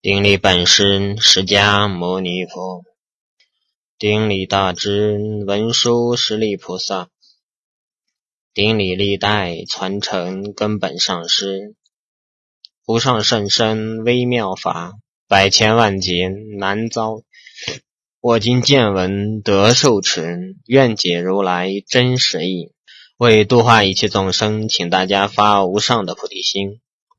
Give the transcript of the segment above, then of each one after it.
顶礼本师释迦牟尼佛，顶礼大智文殊师利菩萨，顶礼历代传承根本上师，无上甚深微妙法，百千万劫难遭。我今见闻得受持，愿解如来真实义，为度化一切众生，请大家发无上的菩提心。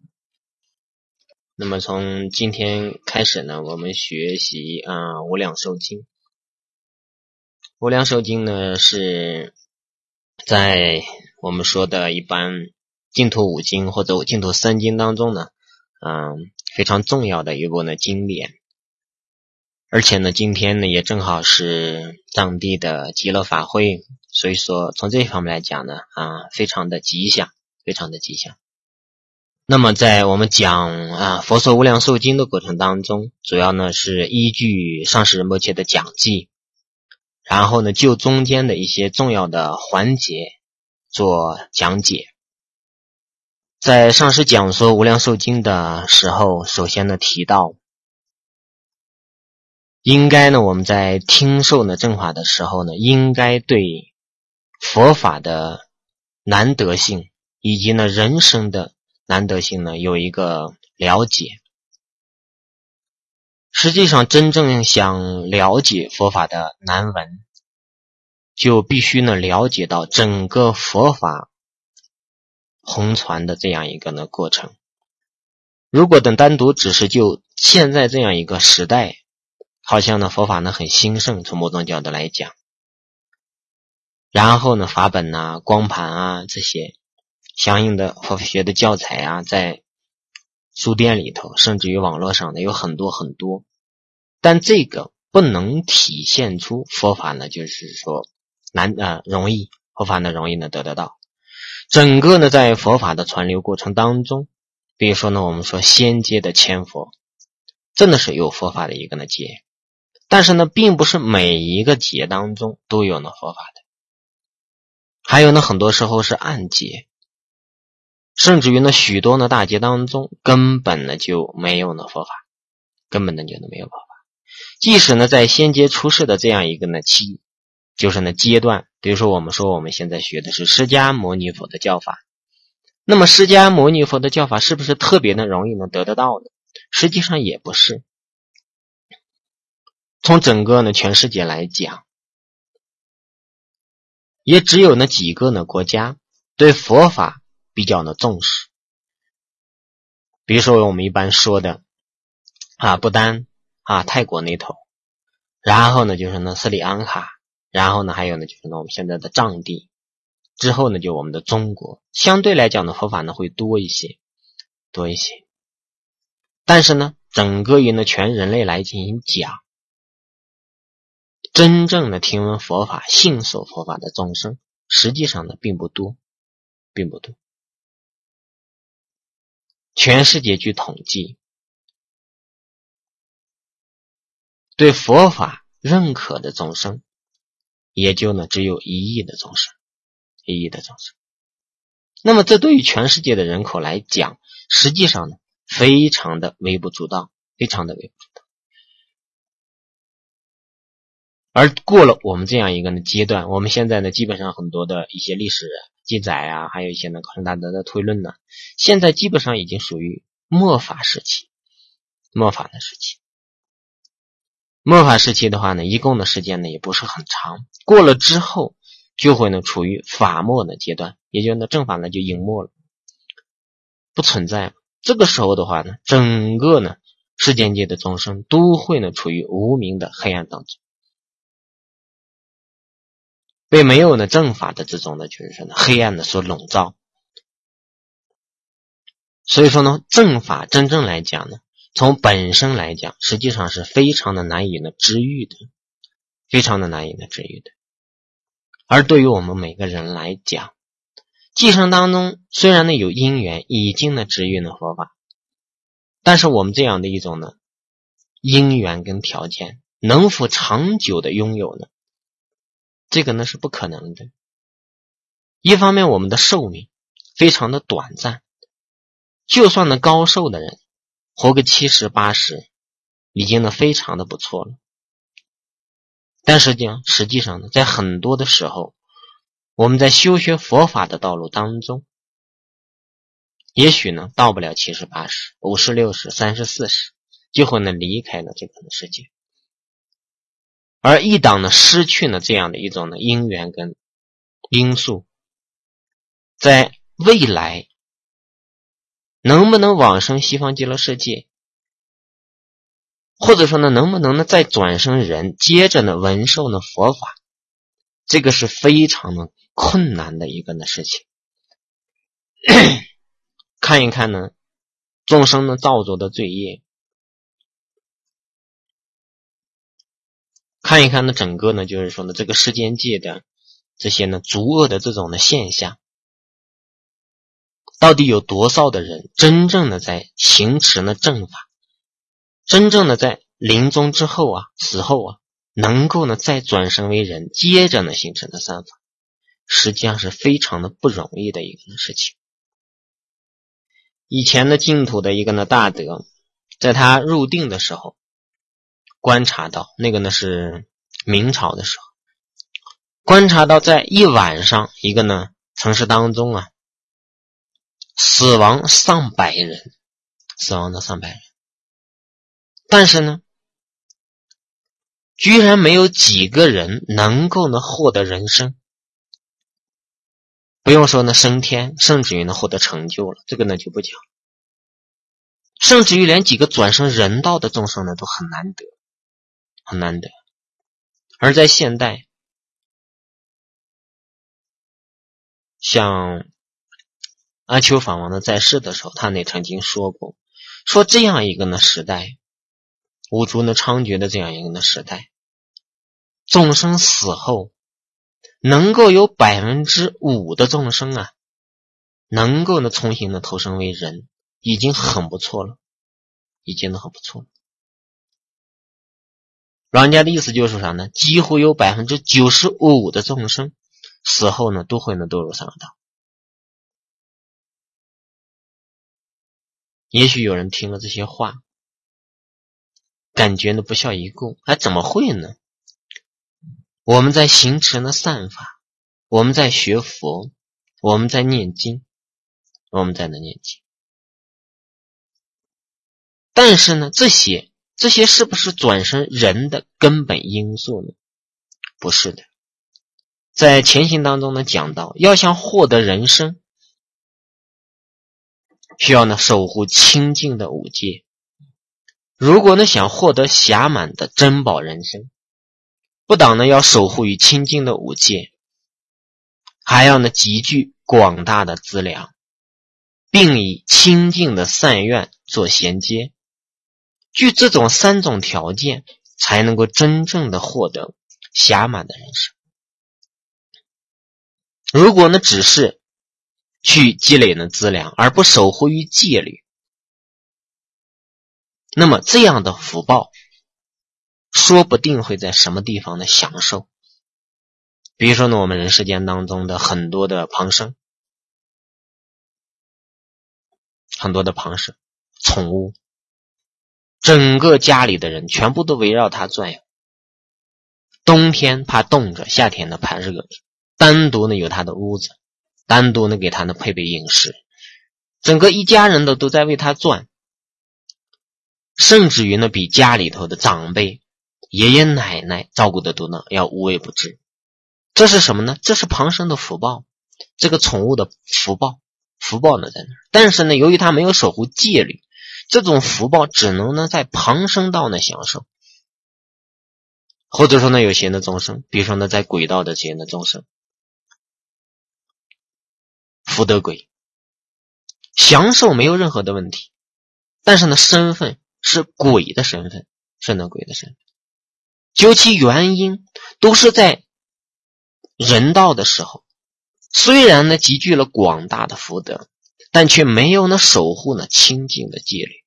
那么从今天开始呢，我们学习无量寿经。无量寿经呢是在我们说的一般净土五经或者净土三经当中呢非常重要的一部呢经典。而且呢今天呢也正好是藏地的极乐法会，所以说从这一方面来讲呢非常的吉祥，非常的吉祥。那么在我们讲佛说无量寿经的过程当中，主要呢是依据上师仁波切的讲记，然后呢就中间的一些重要的环节做讲解。在上师讲说无量寿经的时候，首先呢提到应该呢我们在听受呢正法的时候呢，应该对佛法的难得性以及呢人生的难得性呢有一个了解。实际上真正想了解佛法的难闻，就必须呢了解到整个佛法弘传的这样一个呢过程。如果等单独只是就现在这样一个时代，好像呢佛法呢很兴盛，从某种角度来讲，然后呢法本光盘这些相应的佛学的教材在书店里头甚至于网络上的有很多很多，但这个不能体现出佛法呢就是说容易，佛法呢容易呢得得到。整个呢在佛法的传流过程当中，比如说呢我们说先阶的千佛真的是有佛法的一个呢劫，但是呢并不是每一个劫当中都有呢佛法的，还有呢很多时候是暗劫，甚至于呢许多呢大劫当中根本呢就没有呢佛法，根本呢就没有佛法。即使呢在先阶出世的这样一个呢就是呢阶段，比如说我们现在学的是释迦牟尼佛的教法，那么释迦牟尼佛的教法是不是特别的容易能得得到呢？实际上也不是。从整个呢全世界来讲，也只有那几个呢国家对佛法比较呢重视。比如说我们一般说的不丹泰国那头，然后呢就是呢斯里兰卡，然后呢还有呢就是呢我们现在的藏地，之后呢就我们的中国，相对来讲呢佛法呢会多一些。但是呢整个于呢全人类来进行讲，真正的听闻佛法信受佛法的众生实际上呢并不多。全世界据统计，对佛法认可的众生也就呢只有1亿的众生。那么这对于全世界的人口来讲，实际上呢非常的微不足道。而过了我们这样一个呢阶段，我们现在呢基本上很多的一些历史记载还有一些呢高僧大德的推论呢，现在基本上已经属于末法时期的话呢，一共的时间呢也不是很长，过了之后就会呢处于法末的阶段，也就是呢正法呢就隐没了，不存在了。这个时候的话呢，整个呢世间界的众生都会呢处于无明的黑暗当中，被没有呢正法的这种呢就是说呢黑暗的所笼罩。所以说呢正法真正来讲呢，从本身来讲实际上是非常的难以呢治愈的。而对于我们每个人来讲，今生当中虽然呢有因缘已经呢治愈了佛法，但是我们这样的一种呢因缘跟条件能否长久的拥有呢？这个呢是不可能的。一方面我们的寿命非常的短暂，就算呢高寿的人活个70、80 已经呢非常的不错了。但实际上呢，在很多的时候，我们在修学佛法的道路当中，也许呢到不了70、80、50、60、30、40，就会呢离开了这个世界。而一旦呢失去了这样的一种呢因缘跟因素，在未来能不能往生西方极乐世界，或者说呢能不能呢再转生人，接着呢闻受呢佛法，这个是非常的困难的一个呢事情。看一看呢众生呢造作的罪业，看一看呢整个呢就是说呢这个世间界的这些呢诸恶的这种的现象，到底有多少的人真正的在行持呢正法，真正的在临终之后啊，死后啊，能够呢再转生为人，接着呢形成的善法，实际上是非常的不容易的一个事情。以前的净土的一个呢大德，在他入定的时候观察到，那个呢是明朝的时候，观察到在一晚上一个呢城市当中啊，死亡上百人，但是呢居然没有几个人能够呢获得人生，不用说呢升天，甚至于呢获得成就了，这个呢就不讲，甚至于连几个转生人道的众生呢都很难得，很难得。而在现代，像阿丘法王呢在世的时候，他也曾经说过，说这样一个呢时代，五浊呢猖獗的这样一个呢时代，众生死后能够有 5% 的众生啊能够呢重新的投生为人，已经很不错了，已经很不错了。老人家的意思就是啥呢？几乎有 95% 的众生死后呢都会呢堕入三恶道。也许有人听了这些话，感觉呢不孝一顾，怎么会呢？我们在行持呢善法，我们在学佛，我们在念经，但是呢这些是不是转生人的根本因素呢？不是的。在前行当中呢讲到，要想获得人生，需要呢守护清净的五戒。如果呢想获得暇满的珍宝人生，不但呢要守护于清净的五戒，还要呢集聚广大的资粮，并以清净的善愿做衔接。具这种3种条件，才能够真正的获得暇满的人生。如果呢只是去积累呢资粮，而不守护于戒律，那么这样的福报说不定会在什么地方呢享受。比如说呢我们人世间当中的很多的旁生，宠物，整个家里的人全部都围绕它转悠，冬天怕冻着，夏天呢怕热着，单独呢有他的屋子，单独呢给他呢配备饮食，整个一家人都在为他转，甚至于呢比家里头的长辈爷爷奶奶照顾的都呢要无微不至。这是什么呢？这是旁生的福报，这个宠物的福报呢在那儿，但是呢由于他没有守护戒律，这种福报只能呢在旁生道呢享受。或者说呢有些呢众生，比如说呢在鬼道的这些呢众生，福德鬼，享受没有任何的问题，但是呢身份是鬼的身份，究其原因都是在人道的时候，虽然呢集聚了广大的福德，但却没有呢守护呢清净的戒律，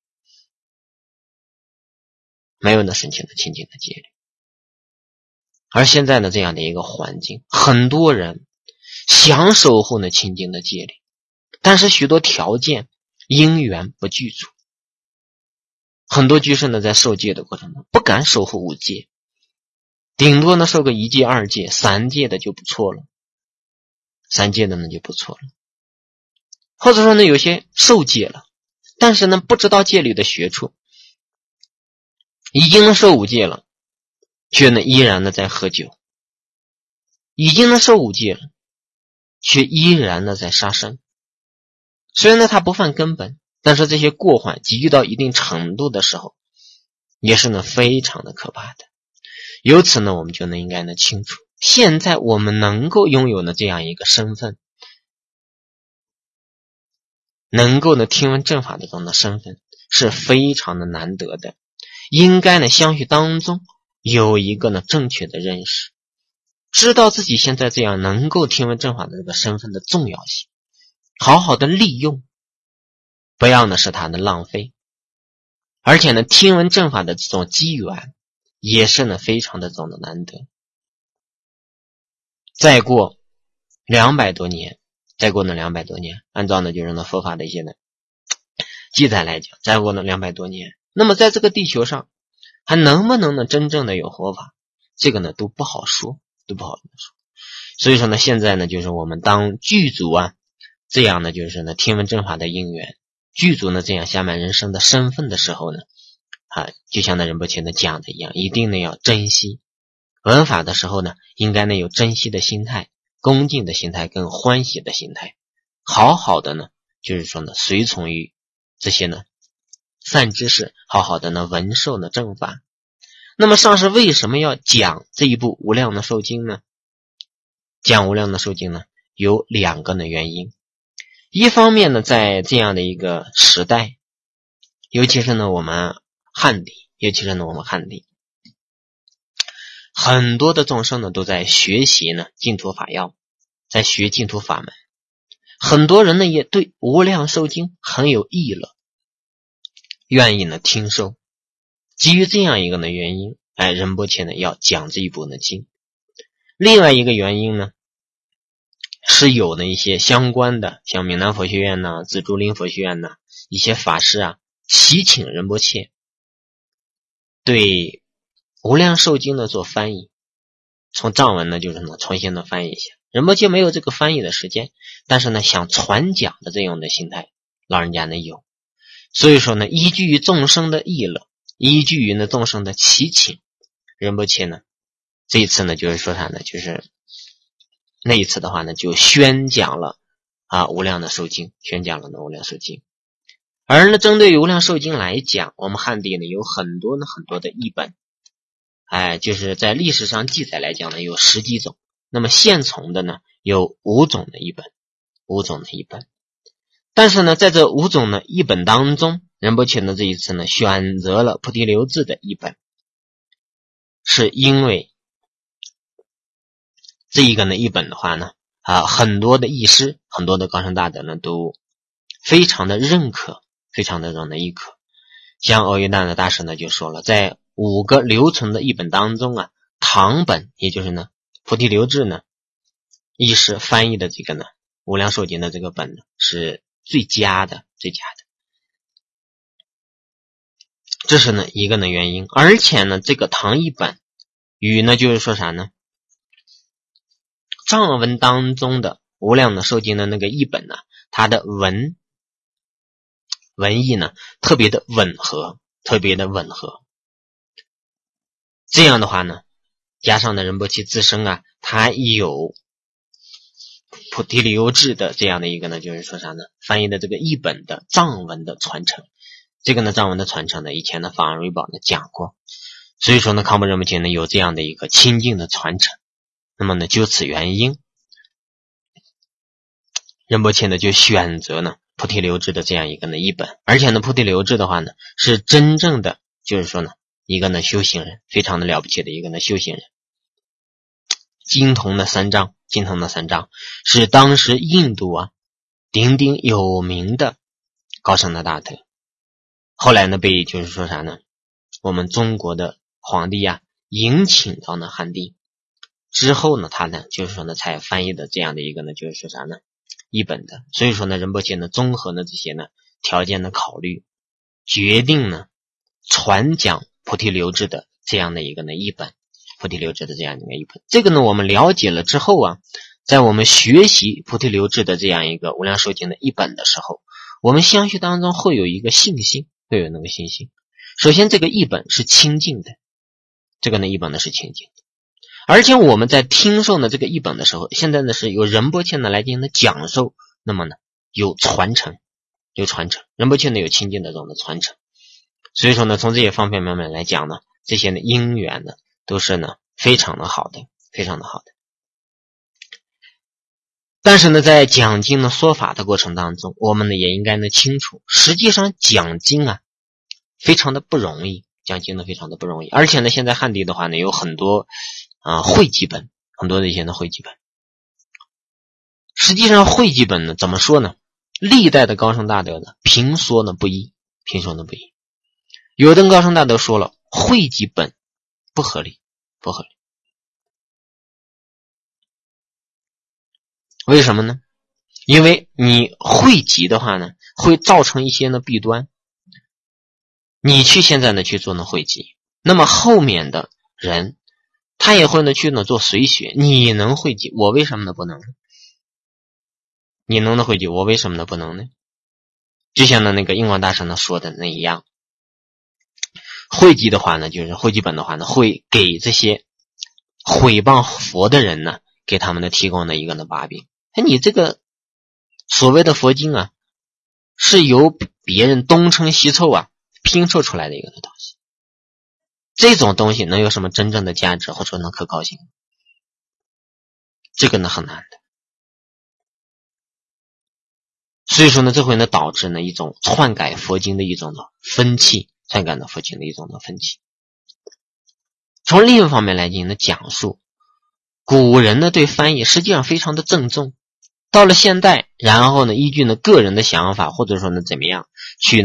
而现在呢这样的一个环境，很多人想守护呢清净的戒律，但是许多条件因缘不具足， 很多居士呢在受戒的过程中不敢守护5戒，顶多呢受个1戒、2戒、3戒的就不错了，3戒的呢就不错了。或者说呢有些受戒了，但是呢不知道戒律的学处，已经受5戒了，却呢依然呢在喝酒，已经呢受5戒了，却依然呢在杀生。虽然呢他不犯根本，但是这些过患积聚到一定程度的时候，也是呢非常的可怕的。由此呢我们就呢应该呢清楚，现在我们能够拥有呢这样一个身份，能够呢听闻正法的这种的身份是非常的难得的，应该呢相续当中有一个呢正确的认识，知道自己现在这样能够听闻正法的这个身份的重要性，好好的利用，不要呢使它呢浪费。而且呢听闻正法的这种机缘也是呢非常的这种的难得。再过200多年，按照呢就是呢佛法的一些呢记载来讲，再过呢200多年，那么在这个地球上还能不能呢真正的有佛法，这个呢都不好说。所以说呢现在呢就是我们当具足这样呢就是呢听闻正法的因缘，具足呢这样下满人生的身份的时候呢就像那仁波切呢讲的一样，一定呢要珍惜闻法的时候呢，应该呢有珍惜的心态、恭敬的心态跟欢喜的心态，好好的呢就是说呢随从于这些呢善知识，好好的呢闻受呢正法。那么上师为什么要讲这一部无量的寿经呢？讲无量的寿经呢有2个呢原因。一方面呢在这样的一个时代，尤其是呢我们汉地，很多的众生呢都在学习呢净土法要，在学净土法门，很多人呢也对无量寿经很有意乐，愿意呢听受。基于这样一个呢原因，仁波切呢要讲这一部呢经。另外一个原因呢是有呢一些相关的，像闽南佛学院呐、紫竹林佛学院呐一些法师祈请仁波切对无量寿经呢做翻译，从藏文呢就是呢重新的翻译一下。仁波切没有这个翻译的时间，但是呢想传讲的这样的心态，老人家呢有。所以说呢依据于众生的意乐，依据于呢众生的祈请，仁波切呢这一次呢就是说啥呢，就是那一次的话呢就宣讲了无量的寿经，而呢针对于无量寿经来讲，我们汉地呢有很多的译本，就是在历史上记载来讲呢有10几种，那么现存的呢有5种的译本，但是呢在这5种的译本当中，仁波切呢这一次呢选择了菩提流志的译本，是因为这一个呢译本的话呢很多的译师，很多的高僧大德呢都非常的认可，非常的认可。像欧约旦的大师呢就说了，在5个留存的译本当中唐本也就是呢菩提流志呢译师翻译的这个呢无量寿经的这个本呢是最佳的，这是呢一个呢原因。而且呢这个唐译本与呢就是说啥呢，藏文当中的无量的寿经的那个译本呢，它的文艺呢特别的吻合。这样的话呢，加上呢仁波切自身他有菩提流志的这样的一个呢就是说啥呢，翻译的这个译本的藏文的传承。这个呢藏文的传承呢以前的法安瑞宝呢讲过，所以说呢康波仁波切呢有这样的一个亲近的传承。那么呢就此原因，仁波切呢就选择呢菩提流志的这样一个呢译本。而且呢菩提流志的话呢是真正的就是说呢一个呢修行人，非常的了不起的一个呢修行人。精通的三藏是当时印度鼎鼎有名的高僧的大德，后来呢被就是说啥呢，我们中国的皇帝迎请到呢汉地之后呢，他呢就是说呢才翻译的这样的一个呢就是说啥呢译本的。所以说呢仁波切呢综合呢这些呢条件的考虑，决定呢传讲菩提流支的这样的一个呢译本，菩提流支的这样一个译本。这个呢我们了解了之后啊，在我们学习菩提流支的这样一个无量寿经的译本的时候，我们相续当中会有一个信心，会有那个信心。首先这个译本是清净的，这个呢译本呢是清净的，而且我们在听受呢这个译本的时候，现在呢是由仁波切呢来进行的讲授，那么呢有传承，仁波切呢有清净的这种的传承。所以说呢从这些方面来讲呢，这些呢因缘呢都是呢非常的好的，非常的好的。但是呢在讲经的说法的过程当中，我们呢也应该呢清楚，实际上讲经啊非常的不容易，讲经呢非常的不容易。而且呢现在汉地的话呢有很多汇集本，很多的一些呢汇集本。实际上汇集本呢怎么说呢，历代的高僧大德呢评说呢不一，有的高僧大德说了汇集本不合理。为什么呢？因为你汇集的话呢会造成一些呢弊端，你去现在呢去做呢汇集，那么后面的人他也会呢去呢做随学，你能汇集，我为什么呢不能呢？你能的汇集，我为什么呢不能呢？就像呢那个印光大师呢说的那一样，汇集的话呢，就是汇集本的话呢，会给这些毁谤佛的人呢，给他们的提供了一个呢把柄。你这个所谓的佛经啊，是由别人东称西凑啊拼凑出来的一个东西，这种东西能有什么真正的价值或者能可靠性？这个呢很难的。所以说呢，这会呢导致呢一种篡改佛经的一种的风气，从另一方面来进行的讲述，古人呢对翻译实际上非常的郑重，到了现代，然后呢依据呢个人的想法，或者说呢怎么样去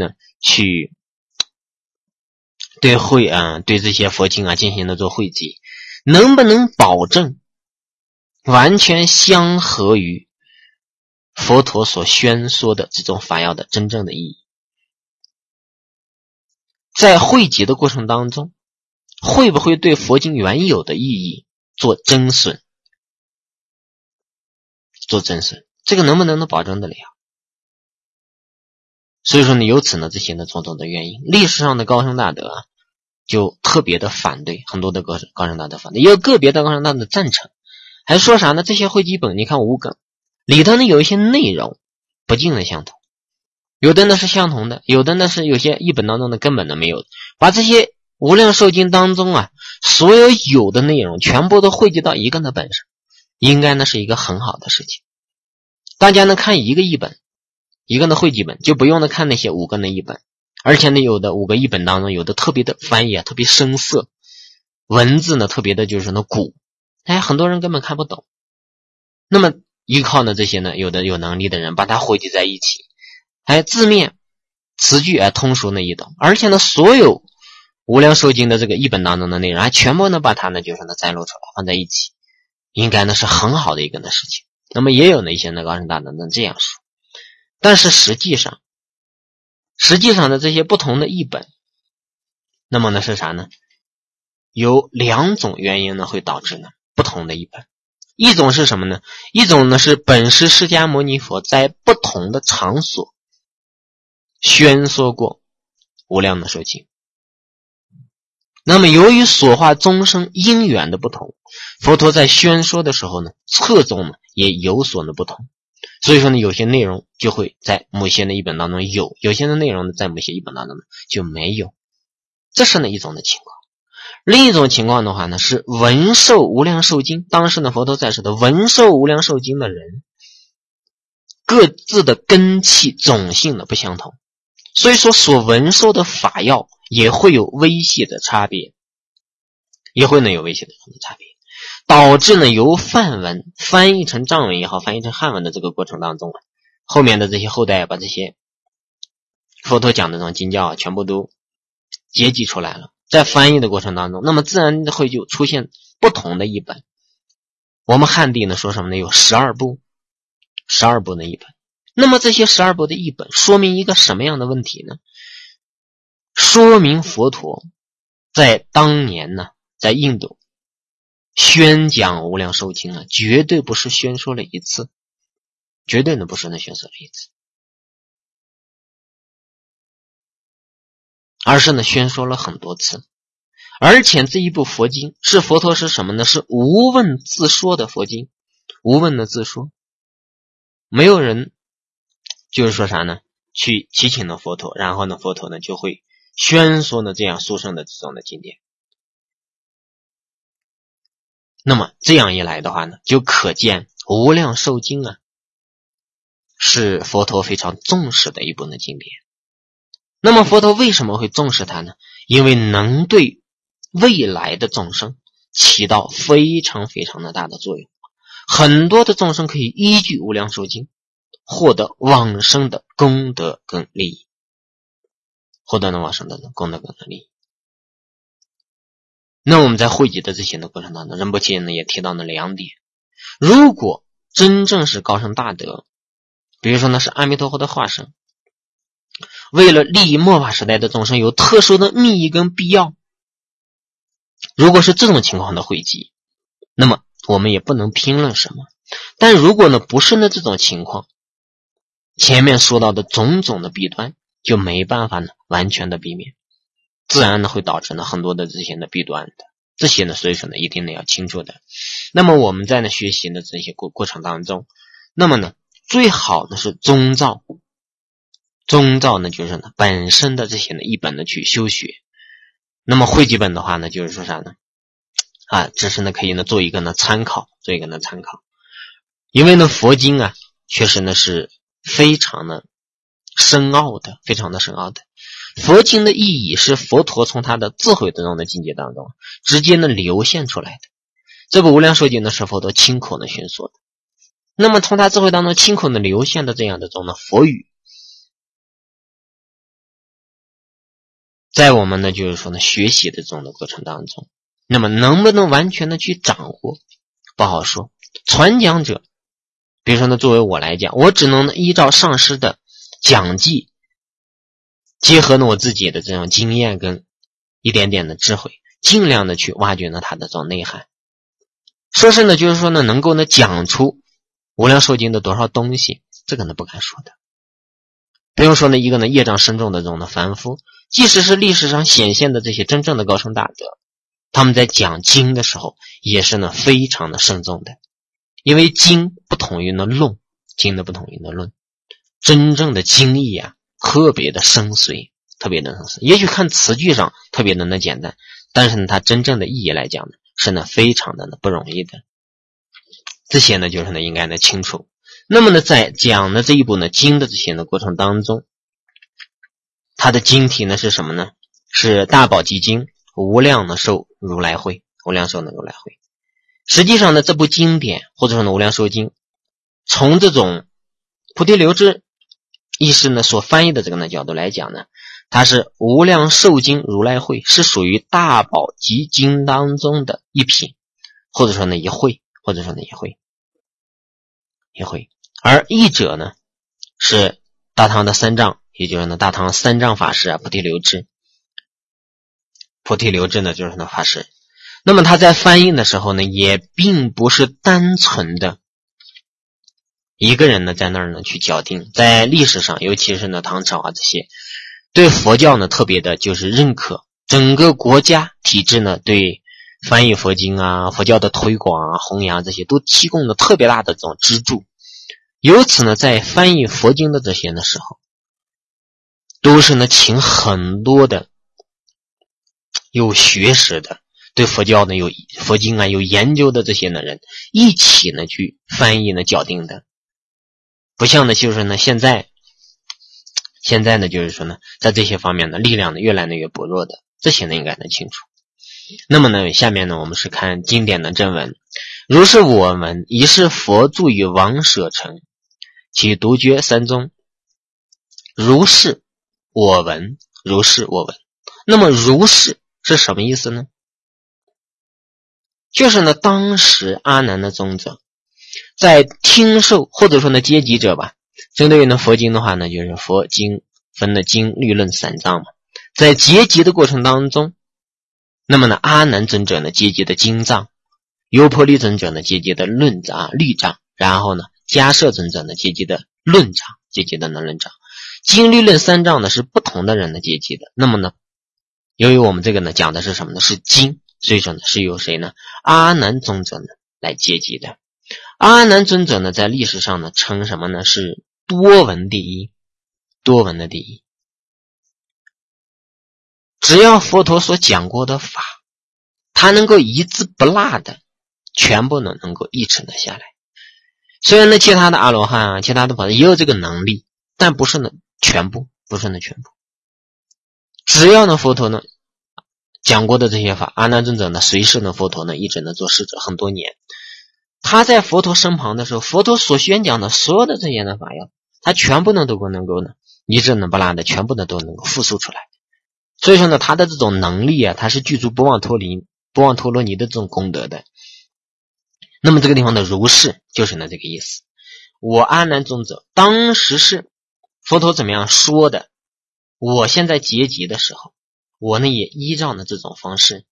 对这些佛经啊进行的做汇集，能不能保证完全相合于佛陀所宣说的这种法要的真正的意义？在汇集的过程当中，会不会对佛经原有的意义做增损？这个能不能保证得了？所以说呢，由此呢这些呢种种的原因，历史上的高僧大德啊就特别的反对，很多的高僧大德反对，也有个别的高僧大德赞成，还说啥呢？这些汇集本你看5个里头呢有一些内容不尽的相同，有的呢是相同的，有的呢是有些译本当中的根本的没有，把这些无量寿经当中啊所有的内容全部都汇集到一个的本上，应该呢是一个很好的事情。大家呢看一个译本，一个呢汇集本，就不用呢看那些5个的译本，而且呢有的5个译本当中有的特别的翻译啊特别生涩，文字呢特别的就是呢古，很多人根本看不懂。那么依靠呢这些呢有的有能力的人把它汇集在一起，字面词句通熟呢易懂，而且呢所有无量寿经的这个译本当中的内容全部呢把它呢就是呢摘录出来放在一起，应该呢是很好的一个呢事情。那么也有呢一些呢高僧大德能这样说，但是实际上的这些不同的译本，那么呢是啥呢？有2种原因呢会导致呢不同的译本。一种是什么呢？一种呢是本师释迦牟尼佛在不同的场所宣说过无量的寿经，那么由于所化众生因缘的不同，佛陀在宣说的时候呢侧重呢也有所呢不同，所以说呢有些内容就会在某些的译本当中有些的内容呢在某些译本当中呢就没有，这是呢一种的情况。另一种情况的话呢是闻受无量寿经，当时呢佛陀在世的闻受无量寿经的人各自的根器种性呢不相同，所以说所闻受的法要也会有微细的差别，导致呢由梵文翻译成藏文也好，翻译成汉文的这个过程当中后面的这些后代把这些佛陀讲的这种经教全部都结集出来了，在翻译的过程当中，那么自然会就出现不同的译本。我们汉地呢说什么呢？有12部的译本。那么这些12部的译本说明一个什么样的问题呢？ 说明佛陀在当年呢，在印度宣讲无量寿经啊，绝对不是宣说了一次，绝对呢不是宣说了一次，而是呢宣说了很多次。而且这一部佛经是佛陀是什么呢？是无问自说的佛经，无问的自说，没有人就是说啥呢？去祈请了佛陀，然后呢佛陀呢就会宣说呢这样殊胜的这种的经典。那么这样一来的话呢，就可见无量寿经啊是佛陀非常重视的一部的经典。那么佛陀为什么会重视它呢？因为能对未来的众生起到非常非常的大的作用，很多的众生可以依据无量寿经获得往生的功德跟利益，获得往生的功德跟利益。那我们在汇集的这些的过程当中，仁波切呢也提到了2点。如果真正是高僧大德，比如说呢是阿弥陀佛的化身，为了利益末法时代的众生有特殊的密意跟必要，如果是这种情况的汇集，那么我们也不能评论什么。但如果呢不是呢这种情况，前面说到的种种的弊端就没办法呢完全的避免，自然呢会导致呢很多的这些的弊端的，这些呢所以说呢一定呢要清楚的。那么我们在呢学习的这些过程当中，那么呢最好呢是宗造呢就是呢本身的这些呢一本的去修学。那么汇集本的话呢就是说啥呢只是呢可以呢做一个呢参考，因为呢佛经啊确实呢是非常的深奥的，非常的深奥的。佛经的意义是佛陀从他的智慧这种的境界当中直接呢流现出来的。这部无量寿经呢是佛陀亲口的宣说的，那么从他智慧当中亲口的流现的这样的这种的佛语，在我们呢就是说呢学习的这种的过程当中，那么能不能完全的去掌握不好说。传讲者比如说呢作为我来讲，我只能呢依照上师的讲记，结合呢我自己的这种经验跟一点点的智慧，尽量的去挖掘呢它的这种内涵。说是呢就是说呢能够呢讲出无量寿经的多少东西，这个呢不敢说的。比如说呢一个呢业障深重的这种的凡夫，即使是历史上显现的这些真正的高僧大德，他们在讲经的时候也是呢非常的慎重的。因为经不同于呢论，真正的经义啊特别的深邃，也许看词句上特别的简单，但是呢它真正的意义来讲呢是呢非常的不容易的。这些呢就是呢应该呢清楚。那么呢在讲的这一部呢经的这些呢过程当中，它的经题呢是什么呢？是大宝积经无量的寿如来会，实际上呢这部经典或者说呢无量寿经，从这种菩提流支意识呢所翻译的这个呢角度来讲呢，它是无量寿经如来会，是属于大宝积经当中的一品，或者说呢一会，而译者呢是大唐的三藏，也就是呢大唐三藏法师菩提流支呢就是呢法师。那么他在翻译的时候呢也并不是单纯的一个人呢在那儿呢去校订，在历史上尤其是呢唐朝这些对佛教呢特别的就是认可，整个国家体制呢对翻译佛经佛教的推广弘扬这些都提供了特别大的这种支柱。由此呢在翻译佛经的这些的时候，都是呢请很多的有学识的，对佛教呢有佛经有研究的这些的人一起呢去翻译呢校订的。不像呢就是呢现在呢就是说呢在这些方面呢力量呢越来越薄弱的，这些呢应该能清楚。那么呢下面呢我们是看经典的正文。如是我闻，一是佛住于王舍城，其独觉三宗。如是我闻。那么如是是什么意思呢？就是呢当时阿难的宗者在听受或者说呢阶级者吧，针对于呢佛经的话呢就是佛经分的经律论三藏嘛， 在结集的过程当中，那么呢，阿难尊者呢结集的经藏，优婆离尊者呢结集的律藏，然后呢，迦摄尊者呢结集的论藏，结集的论藏，经律论三藏呢是不同的人的结集的。那么呢，由于我们这个呢讲的是什么呢？是经，所以说呢是由谁呢？阿难尊者呢来结集的。阿难尊者呢在历史上呢称什么呢？是多闻第一，多闻的第一。只要佛陀所讲过的法，他能够一字不落的全部呢能够译成了下来。虽然呢其他的阿罗汉其他的菩萨也有这个能力，但不是呢全部，不是呢全部。只要呢佛陀呢讲过的这些法，阿难尊者呢随侍呢佛陀呢一直呢做侍者很多年。他在佛陀身旁的时候，佛陀所宣讲的所有的这些的法要，他全部呢都能够呢一字不落的全部呢都能够复述出来。所以说呢，他的这种能力他是具足不忘陀罗尼的这种功德的。那么这个地方的如是就是呢这个意思。我阿难尊者当时是佛陀怎么样说的，我现在结集的时候，我呢也依照呢这种方式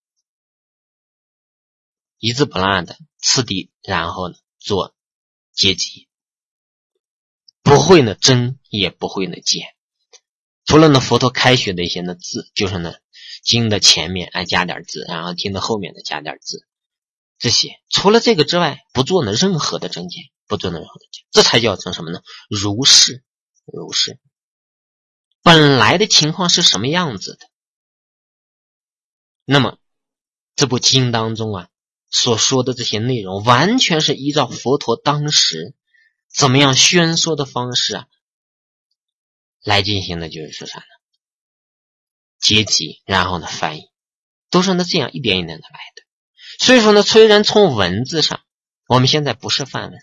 一字不落的次第，然后呢做结集，不会呢增也不会呢减。除了呢佛陀开学的一些呢字，就是呢经的前面加点字，然后经的后面的加点字，这些除了这个之外不做呢任何的增减，不做呢任何的减，这才叫成什么呢？如是。如是本来的情况是什么样子的，那么这部经当中所说的这些内容完全是依照佛陀当时怎么样宣说的方式来进行的，就是啥呢？结集，然后呢翻译，都是呢这样一点一点的来的。所以说呢，虽然从文字上我们现在不是梵文，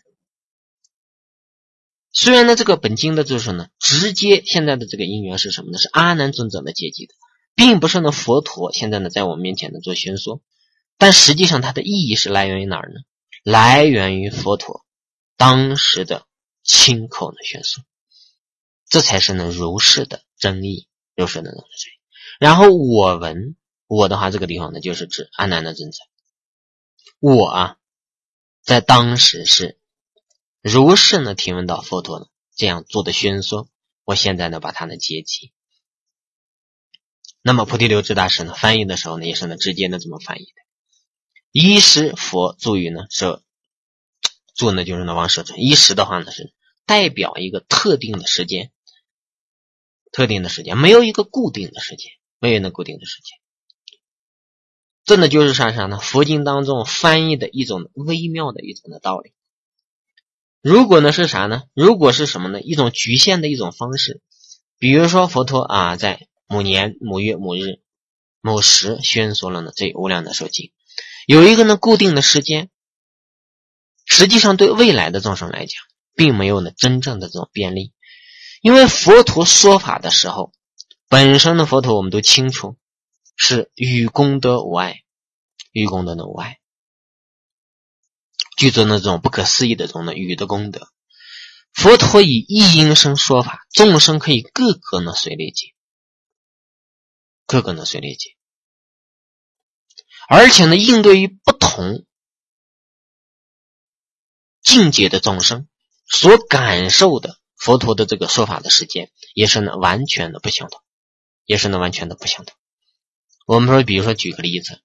虽然呢这个本经的就是呢直接现在的这个因缘是什么呢？是阿难尊者的结集的，并不是呢佛陀现在呢在我们面前呢做宣说，但实际上它的意义是来源于哪儿呢？来源于佛陀当时的亲口的宣说，这才是呢如是的真意，如是的真意。然后我闻，我的话这个地方呢就是指阿难的尊者，我在当时是如是呢提问到佛陀呢这样做的宣说，我现在呢把它呢结集。那么菩提流支大师呢翻译的时候呢也是呢直接呢这么翻译的。一时佛注语呢是注呢就是呢往舍尊，一时的话呢是代表一个特定的时间，没有一个固定的时间，没有一个固定的时间。这呢就是啥呢？佛经当中翻译的一种微妙的一种的道理。如果呢是啥呢？如果是什么呢？一种局限的一种方式。比如说佛陀在某年某月某日某时宣说了呢这无量的寿经，有一个呢固定的时间，实际上对未来的众生来讲并没有呢真正的这种便利。因为佛陀说法的时候，本身的佛陀我们都清楚是与功德无碍，与功德的无碍，具足呢这种不可思议的这种与的功德。佛陀以一音声说法，众生可以各个呢随类解，各个呢随类解，而且呢应对于不同境界的众生所感受的佛陀的这个说法的时间也是呢完全的不相同，也是呢完全的不相同。我们说比如说举个例子，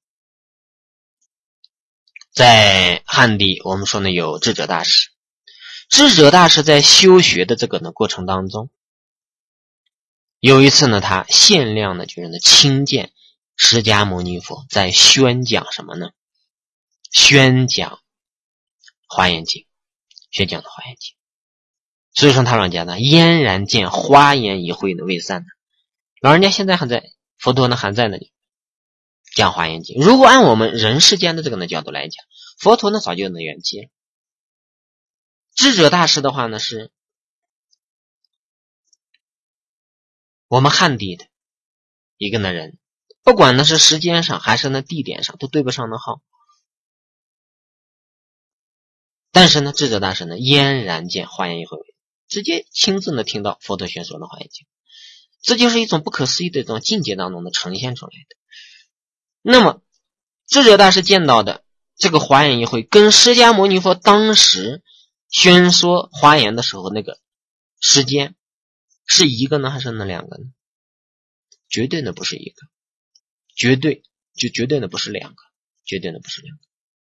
在汉地我们说呢有智者大师，智者大师在修学的这个呢过程当中，有一次呢他限量呢就是呢亲见释迦牟尼佛在宣讲什么呢？宣讲华严经，宣讲的华严经。所以说他老人家呢嫣然见花颜一会呢未散呢，老人家现在还在，佛陀呢还在那里讲华严经。如果按我们人世间的这个呢角度来讲，佛陀呢早就能圆寂了。智者大师的话呢是我们汉地的一个呢人，不管呢是时间上还是呢地点上都对不上的号，但是呢智者大师呢嫣然见华严一会，直接亲自呢听到佛陀宣说的华严经。 这就是一种不可思议的这种境界当中的呈现出来的。那么智者大师见到的这个华严一会跟释迦牟尼佛当时宣说华严的时候那个时间是一个呢还是那两个呢？绝对的不是一个，绝对的不是两个，绝对的不是两个。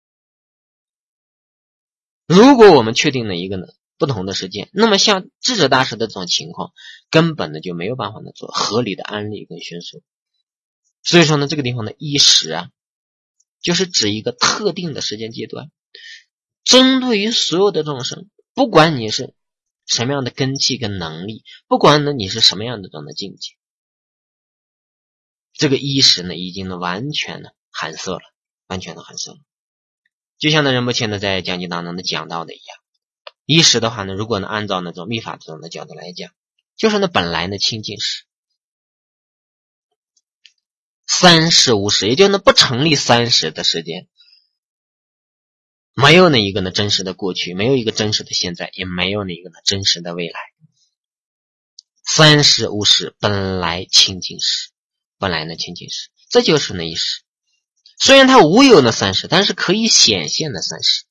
如果我们确定了一个呢不同的时间，那么像智者大师的这种情况根本的就没有办法呢做合理的安利跟宣说。所以说呢这个地方的一时啊，就是指一个特定的时间阶段，针对于所有的众生，不管你是什么样的根器跟能力，不管呢你是什么样的这种的境界，这个一时呢已经呢完全的含摄了，完全的含摄了。就像呢仁波切呢在讲经当中的讲到的一样，一时的话呢，如果呢按照那种密法这种的角度来讲，就是呢本来呢清净时，三时无时，也就是呢不成立三时的时间，没有那一个呢真实的过去，没有一个真实的现在，也没有那一个呢真实的未来。三时无时，本来清净时，本来呢清净时，这就是那一时。虽然它无有那三时，但是可以显现的三时。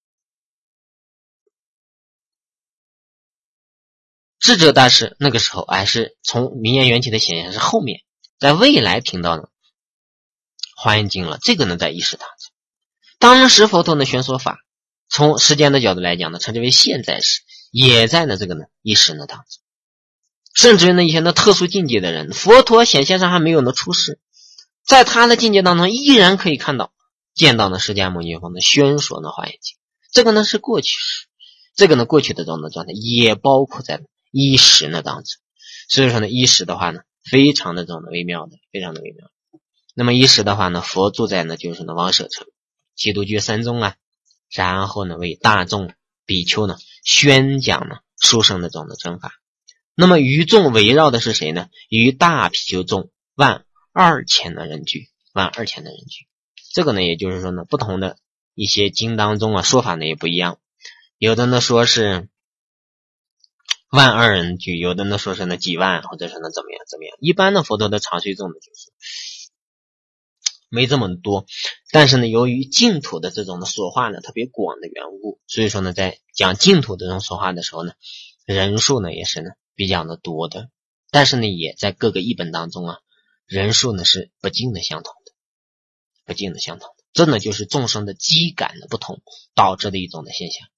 智者大师那个时候还是从名言缘起的显现是后面，在未来听到呢华严经了，这个呢在一时当中。当时佛陀的宣说法，从时间的角度来讲呢，称之为现在时，也在呢这个呢一时呢当中。甚至于呢一些呢特殊境界的人，佛陀显现上还没有呢出世，在他的境界当中依然可以看到见到呢释迦牟尼佛的宣说呢华严经，这个呢是过去时，这个呢过去的这种的状态也包括在一时呢当中。所以说呢一时的话呢非常的这种的微妙的，非常的微妙的。那么一时的话呢，佛住在呢就是呢王舍城祇独居三宗啊，然后呢为大众比丘呢宣讲呢殊胜的这种的正法。那么于众围绕的是谁呢？于大比丘众12000的人聚，12000的人聚。这个呢也就是说呢不同的一些经当中啊说法呢也不一样，有的呢说是12000人聚，有的呢说是呢几万，或者是呢怎么样。一般的佛陀的常随众呢就是没这么多，但是呢由于净土的这种的说话呢特别广的缘故，所以说呢在讲净土的这种说话的时候呢，人数呢也是呢比较的多的，但是呢也在各个译本当中啊，人数呢是不尽的相同的，不尽的相同的。这呢就是众生的机感的不同导致的一种的现象。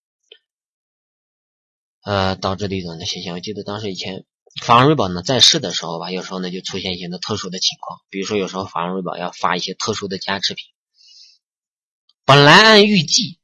导致的一种的现象。我记得当时以前法王瑞宝呢在世的时候吧，有时候呢就出现一些的特殊的情况，比如说有时候法王瑞宝要发一些特殊的加持品，本来按预计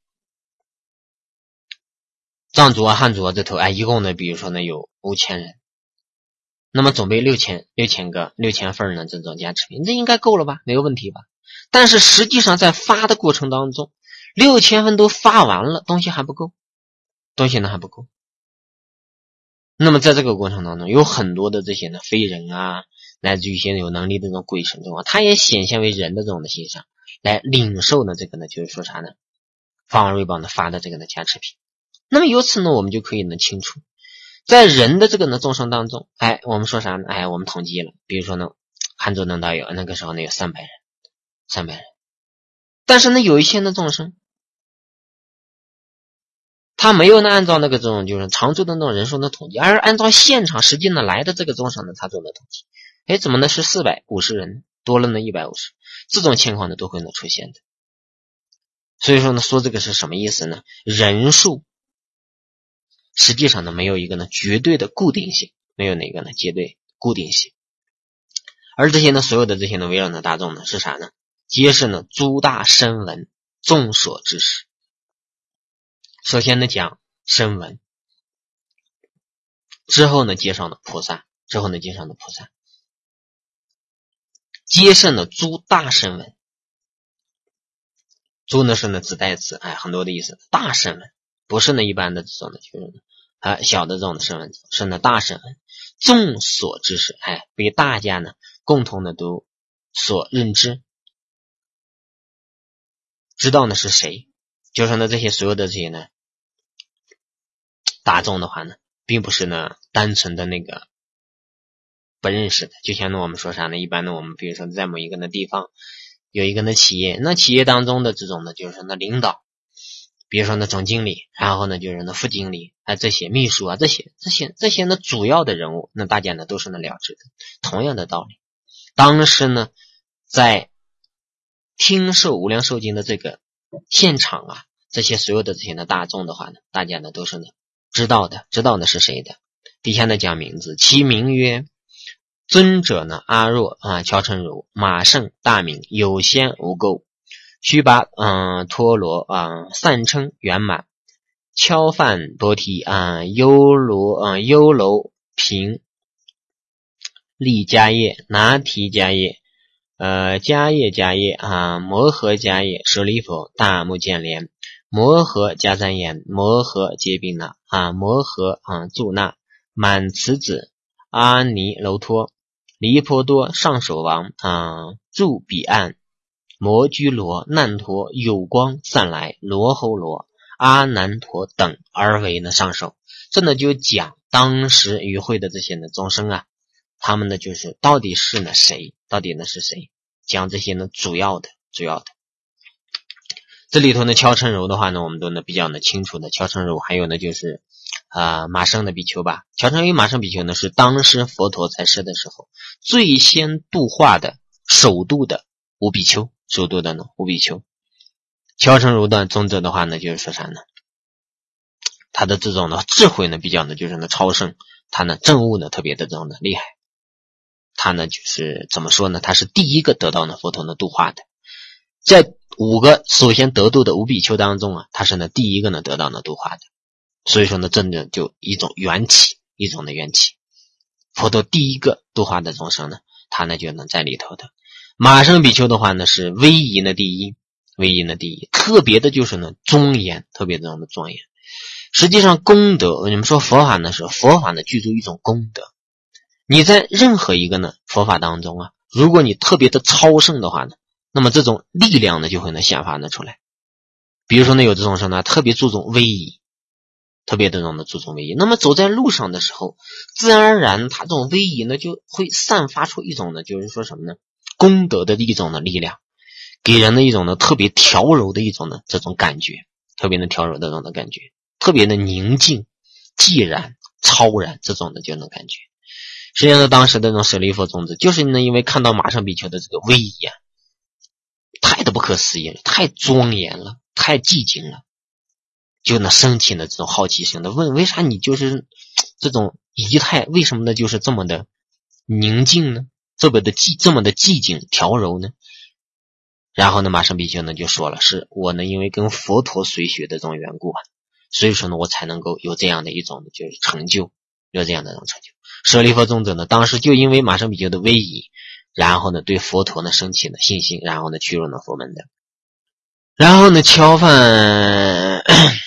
藏族啊汉族啊这头一共呢比如说呢有5000人，那么准备6000份呢这种加持品，这应该够了吧，没有问题吧。但是实际上在发的过程当中，6000份都发完了，东西还不够，东西呢还不够。那么在这个过程当中，有很多的这些呢非人啊，乃至于一些有能力的这种鬼神中啊，他也显现为人的这种的形象，来领受呢这个呢就是说啥呢？法王瑞宝呢发的这个呢加持品。那么由此呢我们就可以呢清楚，在人的这个呢众生当中，我们说啥呢？我们统计了，比如说呢汉州能道有那个时候呢有300人，但是呢有一些的众生，他没有呢按照那个这种就是常住的那种人数的统计，而是按照现场实际呢来的这个众生呢他做的统计。怎么呢是450人，多了呢150，这种情况呢都会呢出现的。所以说呢说这个是什么意思呢？人数实际上呢没有一个呢绝对的固定性，没有哪个呢绝对固定性。而这些呢所有的这些呢围绕的大众呢是啥呢？皆是呢诸大声闻众所知识。首先呢讲声闻，之后呢接上了菩萨，皆是呢诸大声闻。诸呢是呢指代词，很多的意思。大声闻不是呢一般的这种的就是小的这种的声闻，是呢大声闻，众所知识，被大家呢共同的都所认知，知道呢是谁。就是呢这些所有的这些呢大众的话呢，并不是呢单纯的那个不认识的。就像呢我们说啥呢，一般呢我们比如说在某一个的地方有一个的企业，那企业当中的这种呢就是那领导，比如说呢总经理，然后呢就是那副经理这些秘书啊，这些呢主要的人物，那大家呢都是呢了知的。同样的道理，当时呢在听受无量寿经的这个现场啊，这些所有的这些的大众的话呢，大家呢都是呢知道的是谁的。底下呢讲名字，其名曰尊者呢阿若乔成如，马胜大名，有仙无垢，须跋陀罗散称圆满，敲饭波提优楼平利迦叶拿提迦叶迦叶摩诃迦叶舍利弗大目犍连摩诃迦三言摩诃揭宾那摩诃住那满慈子阿尼楼托离婆多上首王住彼岸摩居罗难陀有光散来罗睺罗阿难陀等而为呢上首。这呢就讲当时与会的这些呢众生啊，他们呢就是到底是呢谁，讲这些呢主要的。这里头呢乔成如的话呢，我们都呢比较呢清楚的。乔成如还有呢就是马胜的比丘吧。乔成如马胜比丘呢是当时佛陀在世的时候最先度化的首度的五比丘，乔成如的宗者的话呢就是说啥呢，他的这种呢智慧呢比较呢就是呢超胜，他呢证悟呢特别的这种的厉害，他呢就是怎么说呢，他是第一个得到呢佛陀呢度化的，在5个首先得度的五比丘当中他是呢第一个呢得到呢度化的。所以说呢真的就一种缘起，佛陀第一个度化的众生呢，他呢就能在里头的。马胜比丘的话呢是威仪呢第一，特别的就是呢庄严，特别的庄严。实际上功德，你们说佛法呢具足一种功德，你在任何一个呢佛法当中如果你特别的超胜的话呢，那么这种力量呢就会呢显发呢出来。比如说呢有这种人呢特别注重威仪，那么走在路上的时候，自然而然他这种威仪呢就会散发出一种呢就是说什么呢功德的一种的力量，给人的一种呢特别调柔的一种呢这种感觉，特别的宁静寂然超然这种的就能感觉。实际上呢当时的这种舍利弗宗子就是呢因为看到马胜比丘的这个威仪太的不可思议了，太庄严了，太寂静了，就呢升起了这种好奇心的问，为啥你就是这种仪态，为什么呢就是这么的宁静呢，这么的寂静调柔呢？然后呢马胜比丘呢就说了，是我呢因为跟佛陀随学的这种缘故所以说呢我才能够有这样的一种就是成就，舍利弗宗者呢当时就因为马胜比丘的威仪，然后呢对佛陀呢升起了信心，然后呢去入了佛门的。然后呢敲饭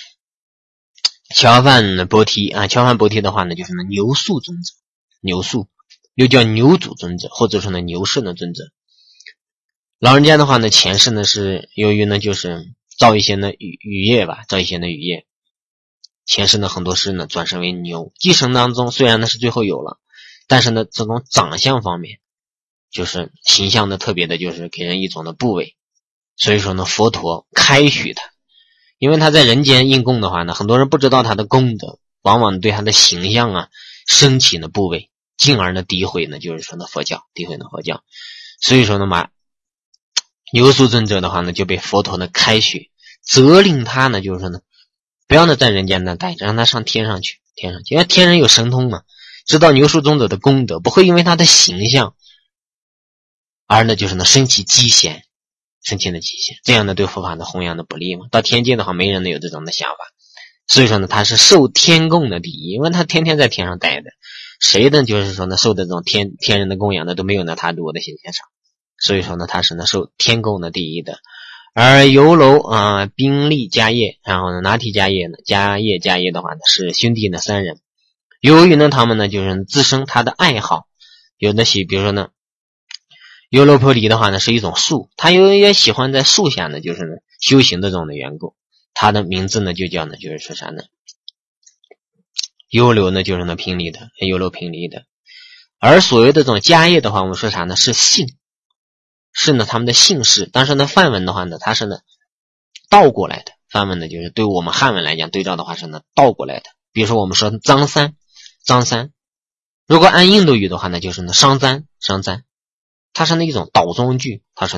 波提敲饭波提的话呢就是呢牛宿尊者，牛宿又叫牛祖尊者，或者说呢牛氏的尊者。老人家的话呢前世呢是由于呢就是造一些呢雨业，前世呢很多世呢转生为牛，继承当中虽然呢是最后有了，但是呢这种长相方面就是形象的特别的就是给人一种的部位，所以说呢佛陀开许他，因为他在人间应供的话呢，很多人不知道他的功德，往往对他的形象升起呢部位，进而呢诋毁呢就是说呢佛教，所以说呢牛宿尊者的话呢就被佛陀呢开许，责令他呢就是说呢不要呢在人间呢待着，让他上天上去，因为天人有神通嘛，知道牛宿尊者的功德，不会因为他的形象而呢就是呢升起嫉嫌，这样呢对佛法的弘扬的不利嘛。到天界的话没人呢有这种的想法，所以说呢他是受天供的第一，因为他天天在天上待着，谁呢就是说呢受的这种天人的供养呢都没有呢他多的心天上，所以说呢他是呢受天供的第一的。而游楼宾利迦叶，然后呢拿提迦叶呢迦叶的话呢是兄弟呢3人，由于呢他们呢就是自身他的爱好，有的比如说呢优楼婆离的话呢是一种树，他也喜欢在树下呢就是呢修行的这种的缘故，他的名字呢就叫呢就是说啥呢优楼呢就是呢优楼平离的。 而所谓的这种迦叶的话，我们说啥呢？是姓，是呢他们的姓氏。但是呢梵文的话呢，它是呢倒过来的。梵文呢就是对我们汉文来讲对照的话是呢倒过来的。比如说我们说张三，如果按印度语的话呢，就是呢商簪，它是那一种倒装句，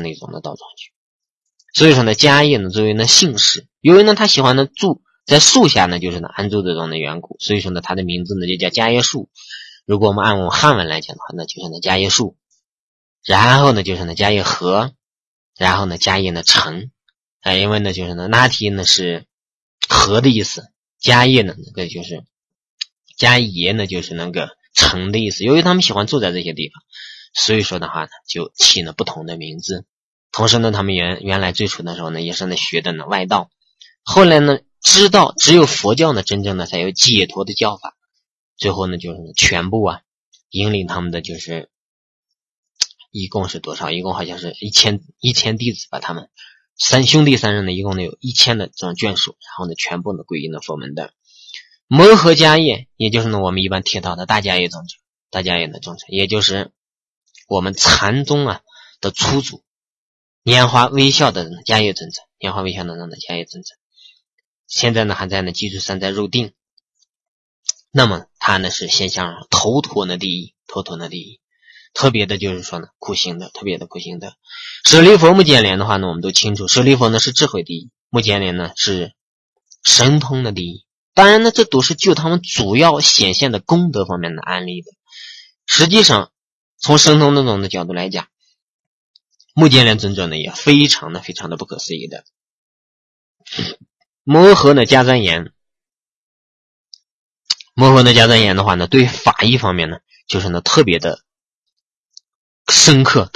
所以说呢迦叶呢作为呢姓氏，由于呢他喜欢呢住在树下呢，就是呢安住这种的缘故，所以说呢他的名字呢就叫迦叶树。如果我们按我们汉文来讲的话，那就是呢迦叶树，然后呢就是呢迦叶河，然后呢迦叶呢城。因为呢就是呢那提呢是河的意思，迦叶呢那个就是迦叶呢就是那个城的意思。由于他们喜欢住在这些地方，所以说的话呢就起了不同的名字。同时呢他们原来最初的时候呢也是呢学的呢外道，后来呢知道只有佛教呢真正的才有解脱的教法，最后呢就是全部引领他们的就是一共是多少？一共好像是1000弟子吧，他们兄弟三人呢一共呢有1000的这种眷属，然后呢全部呢归于了佛门的。摩诃迦叶，也就是呢我们一般提到的大迦叶宗者，也就是我们禅宗的初祖拈花微笑的迦叶尊者，现在呢还在呢基础上在入定。那么他呢是现象上头陀的第一，特别的就是说呢苦行的，舍利佛、目犍连的话呢我们都清楚，舍利佛呢是智慧第一，目犍连呢是神通的第一。当然呢这都是就他们主要显现的功德方面的案例的。实际上从神通那种的角度来讲，目犍连尊者呢也非常的不可思议的。摩诃呢迦旃延的话呢，对法义方面呢就是呢特别的深刻，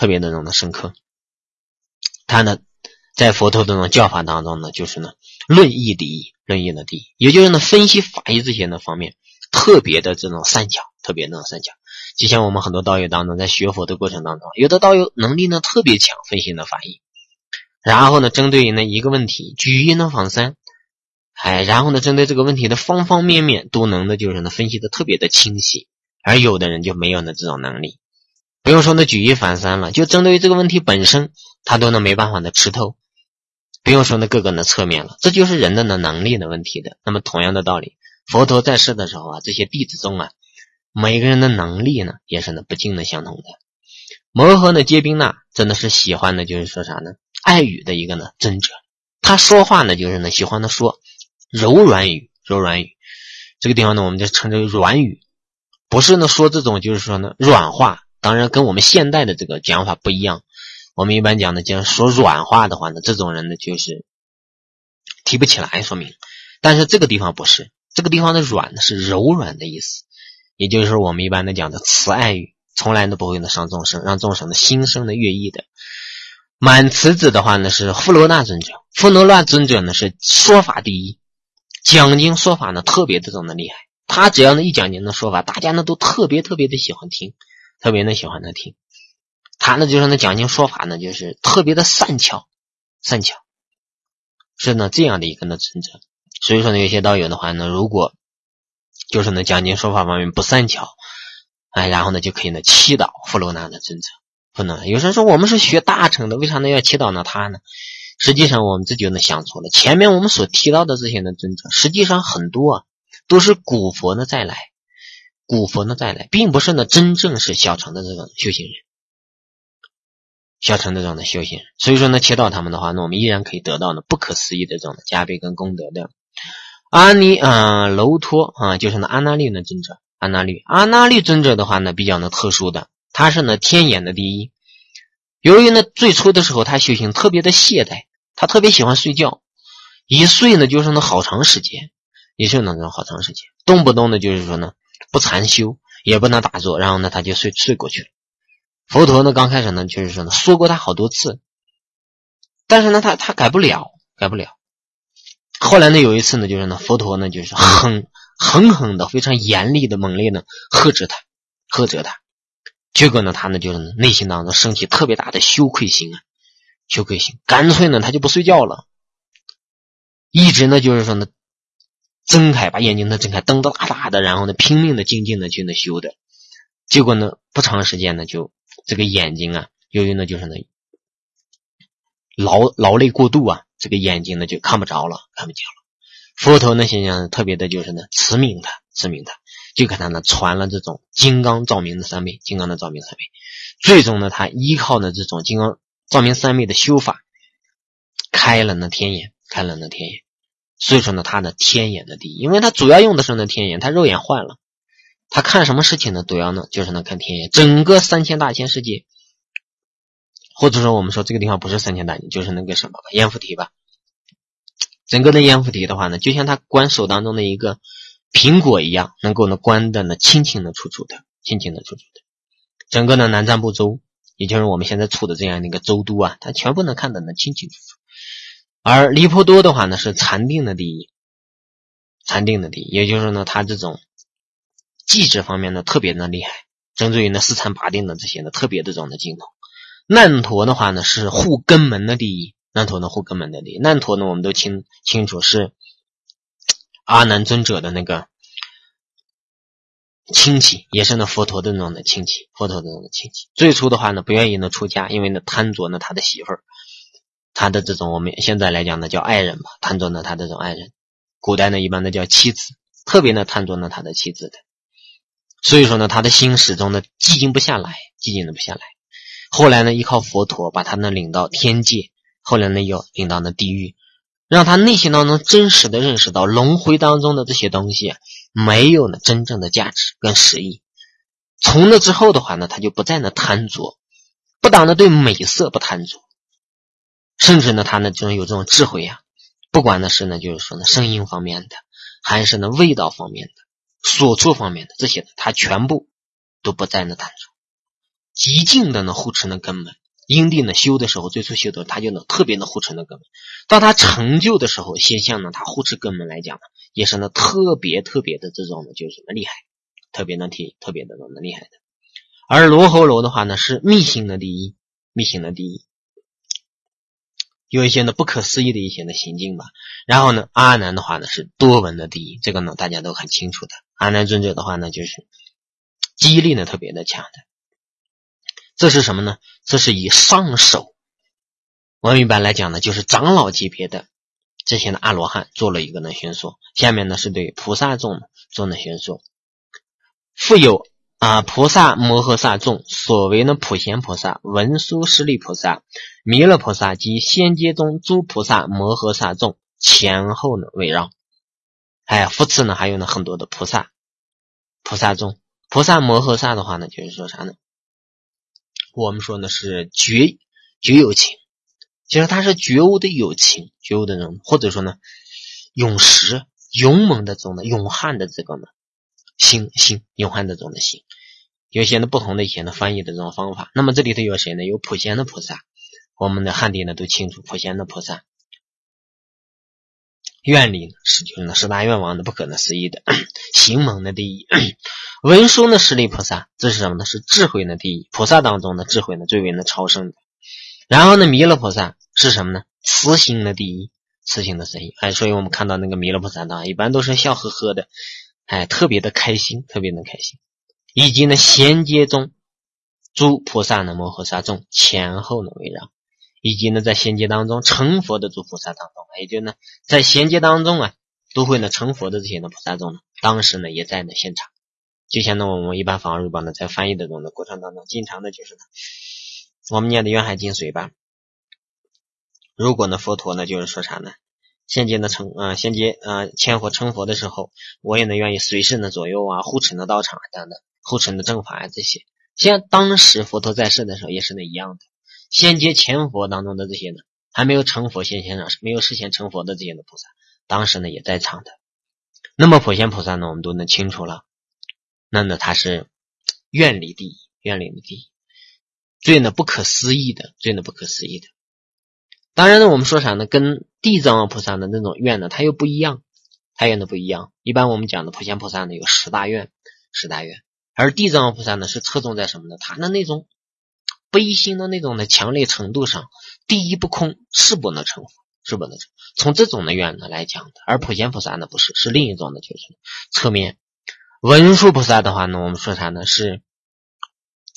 他呢在佛陀的那种教法当中呢就是呢论义第一，也就是呢分析法义这些呢方面特别的这种善巧。就像我们很多道友当中在学佛的过程当中，有的道友能力呢特别强，分析呢法义，然后呢针对呢一个问题举一呢反三，然后呢针对这个问题的方方面面都能的就是呢分析的特别的清晰。而有的人就没有呢这种能力，不用说呢举一反三了，就针对于这个问题本身他都能没办法的吃透，不用说呢各个的侧面了，这就是人的能力的问题的。那么同样的道理，佛陀在世的时候这些弟子中每个人的能力呢也是呢不尽的相同的。摩诃呢揭宾那真的是喜欢的就是说啥呢爱语的一个呢尊者，他说话呢就是呢喜欢的说柔软语，这个地方呢我们就称之为软语，不是呢说这种就是说呢软话，当然跟我们现代的这个讲法不一样。我们一般讲的讲说软话的话呢，这种人呢就是提不起来说明，但是这个地方不是，这个地方的软呢是柔软的意思，也就是说我们一般的讲的慈爱语，从来都不会呢伤众生，让众生的心生的悦意的。满慈子的话呢是富罗那尊者，呢是说法第一，讲经说法呢特别这种的厉害，他只要呢一讲经的说法，大家呢都特别的喜欢听，他呢就是呢讲经说法呢就是特别的善巧，是呢这样的一个呢尊者。所以说呢有些道友的话呢，如果就是呢讲经说法方面不善巧，然后呢就可以呢祈祷富罗那的尊者。不能，有人说我们是学大乘的，为啥呢要祈祷呢他呢？实际上我们这就呢想错了，前面我们所提到的这些呢尊者，实际上很多都是古佛呢再来，并不是呢真正是小乘的这种修行人，所以说呢祈祷他们的话，那我们依然可以得到呢不可思议的这种加倍跟功德的。楼托就是呢阿那律呢尊者，阿那律尊者的话呢比较呢特殊的，他是呢天眼的第一。由于呢最初的时候他修行特别的懈怠，他特别喜欢睡觉，一睡呢就是呢好长时间，动不动的就是说呢不禅修也不能打坐，然后呢他就睡过去了。佛陀呢刚开始呢就是说呢说过他好多次，但是呢他改不了。后来呢有一次呢就是呢佛陀呢就是狠的非常严厉的猛烈的呵责他，结果呢他呢就是内心当中升起特别大的羞愧心，干脆呢他就不睡觉了，一直呢就是说呢把眼睛呢睁开，瞪得大大的，然后呢拼命的精进的去呢修的。 结果呢不长时间呢就这个眼睛啊，由于呢就是呢劳累过度啊，这个眼睛呢就看不着了。佛陀呢现象特别的就是呢慈悯他，就给他呢传了这种金刚照明的三昧，最终呢他依靠呢这种金刚照明三昧的修法，开了那天眼。所以说呢他的天眼的第一，因为他主要用的是那天眼，他肉眼坏了，他看什么事情呢主要呢就是呢看天眼。整个3000大千世界，或者说我们说这个地方不是3000大千，就是那个什么阎浮提吧，整个的阎浮提的话呢，就像他观手当中的一个苹果一样，能够呢观的呢清清的楚楚的。整个的南瞻部洲，也就是我们现在处的这样的一个州都啊，它全部能看得呢清清楚楚。而离婆多的话呢是禅定的第一，也就是呢他这种寂止方面呢特别的厉害，甚至于呢四禅八定的这些呢特别的这种的精通。难陀的话呢是护根门的第一，难陀呢我们都清楚是阿难尊者的那个亲戚，也是呢佛陀的那种的亲戚。最初的话呢不愿意呢出家，因为呢贪着呢他的媳妇儿，他的这种我们现在来讲呢叫爱人吧，贪着呢他的这种爱人，古代呢一般的叫妻子，特别呢贪着呢他的妻子的，所以说呢他的心始终呢寂静不下来。后来呢依靠佛陀把他呢领到天界，后来呢又领到呢地狱，让他内心当中真实的认识到轮回当中的这些东西没有呢真正的价值跟实意。从那之后的话呢，他就不再呢贪着，不但呢对美色不贪着，甚至呢他呢就有这种智慧啊，不管呢是呢就是说呢声音方面的，还是呢味道方面的，所处方面的，这些呢他全部都不再呢贪着，极尽的呢护持呢根本。因地呢修的时候，最初修的他就能特别的护持那根本，到他成就的时候，现象呢他护持根本来讲呢也是呢特别的这种呢就是厉害，特别的厉害的。而罗睺罗的话呢是密行的第一，有一些呢不可思议的一些的行径吧。然后呢阿难的话呢是多闻的第一，这个呢大家都很清楚的。阿难尊者的话呢就是记忆力呢特别的强的。这是什么呢？这是以上首，我们一般来讲呢就是长老级别的这些的阿罗汉做了一个呢宣说，下面呢是对菩萨众做呢宣说。复有菩萨摩诃萨众，所谓呢普贤菩萨、文殊师利菩萨、弥勒菩萨及仙阶中诸菩萨摩诃萨众前后呢围绕。复次呢还有呢很多的菩萨众。菩萨摩诃萨的话呢就是说啥呢？我们说呢是觉有情，其实他是觉悟的有情，觉悟的人，或者说呢勇实勇猛的这种的勇悍的这个呢心，勇悍的这种的心。有些呢不同的一些呢翻译的这种方法。那么这里头有谁呢？有普贤的菩萨，我们的汉地呢都清楚，普贤的菩萨愿力呢是就是呢十大愿王的不可能思议的行蒙的第一。文殊呢师利菩萨，这是什么呢？是智慧的第一，菩萨当中的智慧呢最为呢超胜的。然后呢弥勒菩萨是什么呢？慈心的第一，慈心的神意。所以我们看到那个弥勒菩萨呢一般都是笑呵呵的，特别的开心。以及呢贤阶中诸菩萨呢摩诃萨众前后呢围绕，以及呢在贤阶当中成佛的诸菩萨当中，也就呢在贤阶当中都会呢成佛的这些呢菩萨众呢当时呢也在呢现场。就像呢我们一般法日报呢在翻译的这种的过程当中，经常的就是呢我们念的愿海精髓吧，如果呢佛陀呢就是说啥呢，现阶千佛成佛的时候，我也呢愿意随时呢左右护持呢道场等等，护持呢正法这些。像当时佛陀在世的时候也是呢一样的，现阶前佛当中的这些呢还没有成佛现象没有实现成佛的这些的菩萨，当时呢也在场的。那么普贤菩萨呢我们都能清楚了，那呢他是愿力第一，最呢不可思议的。当然呢我们说啥呢，跟地藏王菩萨的那种愿呢它又不一样，一般我们讲的普贤菩萨呢有10大愿，而地藏王菩萨呢是侧重在什么呢？他的那种悲心的那种的强烈程度上，第一不空，是不能成佛，从这种的愿呢来讲的。而普贤菩萨呢不是，是另一种的就是侧面。文殊菩萨的话呢我们说啥呢，是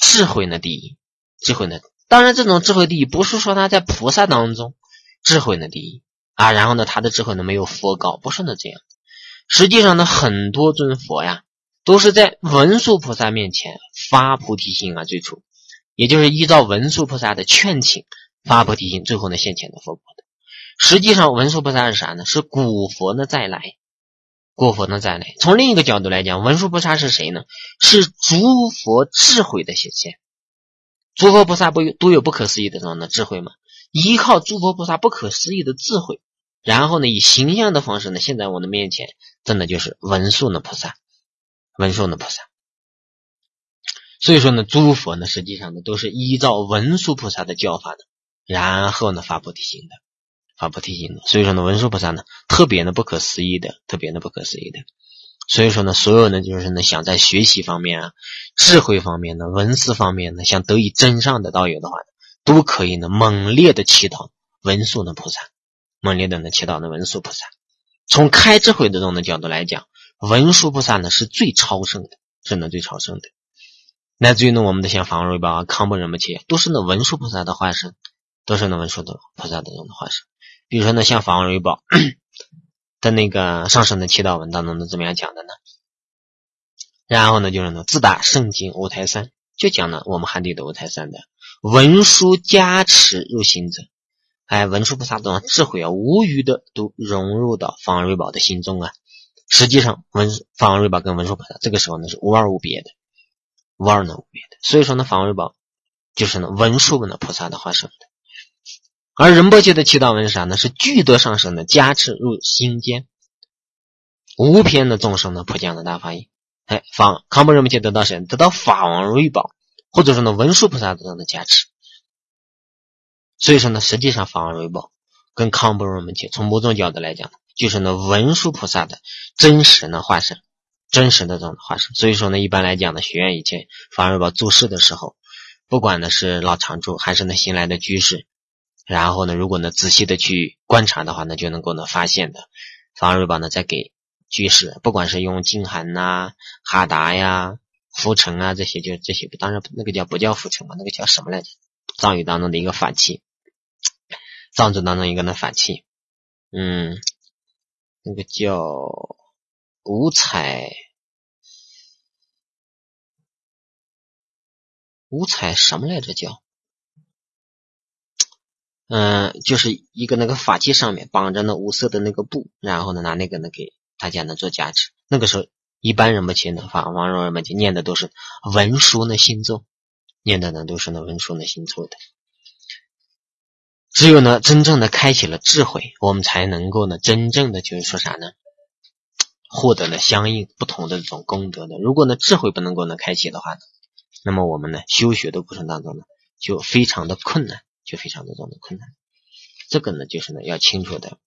智慧呢第一，智慧呢，当然这种智慧第一不是说他在菩萨当中智慧呢第一啊，然后呢他的智慧呢没有佛高，不是呢这样。实际上呢很多尊佛呀都是在文殊菩萨面前发菩提心啊，最初也就是依照文殊菩萨的劝请发菩提心，最后呢现前的佛果的。实际上文殊菩萨是啥呢？是古佛呢再来，古佛呢再来。从另一个角度来讲，文殊菩萨是谁呢？是诸佛智慧的显现。诸佛菩萨都有不可思议的这种的智慧吗？依靠诸佛菩萨不可思议的智慧，然后呢以形象的方式呢现在我的面前，真的就是文殊的菩萨，文殊的菩萨。所以说呢诸佛呢实际上呢都是依照文殊菩萨的教法的，然后呢发菩提心的，发菩提心的。所以说呢文殊菩萨呢特别的不可思议的，特别的不可思议的。所以说呢所有呢就是呢想在学习方面啊，智慧方面呢，文思方面呢，想得以真上的道友的话呢，都可以呢猛烈的祈祷文殊的菩萨，猛烈的呢祈祷呢文殊菩萨。从开智慧的这种的角度来讲，文殊菩萨呢是最超胜的，是呢最超胜的。乃至于呢我们的像法王瑞宝啊、康波仁波切都是呢文殊菩萨的化身，都是呢文殊的菩萨的这种的化身。比如说呢像法王瑞宝的那个上升的祈祷文当中呢怎么样讲的呢？然后呢就是呢自打圣经五台山，就讲了我们汉地的五台山的文殊加持入心者，文殊菩萨这种智慧啊无余的都融入到法王瑞宝的心中啊。实际上法王瑞宝跟文殊菩萨这个时候呢是无二无别的，无二呢无别的。所以说呢法王瑞宝就是呢文殊呢菩萨的化身的。而仁波切的祈祷文是啥呢？是具德上升的加持入心间，无边的众生的普降的大法音。康波仁波切得到谁？得到法王瑞宝或者说呢文殊菩萨的加持。所以说呢实际上法王瑞宝跟康波仁波切从某种角度来讲就是呢文殊菩萨的真实的化身，真实的这种化身。所以说呢一般来讲呢学院以前法王瑞宝住世的时候，不管呢是老常住还是呢新来的居士，然后呢如果呢仔细的去观察的话呢，就能够呢发现的法王瑞宝呢在给居士，不管是用净涵呐、哈达呀、浮尘啊这些，就这些，当然那个不叫浮尘嘛，那个叫什么来着？藏语当中的一个法器，藏族当中一个的法器，那个叫五彩什么来着叫？就是一个那个法器上面绑着那五色的那个布，然后呢拿那个呢给大家呢做加持。那个时候一般仁波切呢法王仁波切念的都是文殊呢心咒，念的呢都是呢文殊呢心咒的。只有呢真正的开启了智慧，我们才能够呢真正的就是说啥呢，获得了相应不同的这种功德的。如果呢智慧不能够呢开启的话呢，那么我们呢修学的过程当中呢就非常的困难，就非常的这种的困难。这个呢就是呢要清楚的。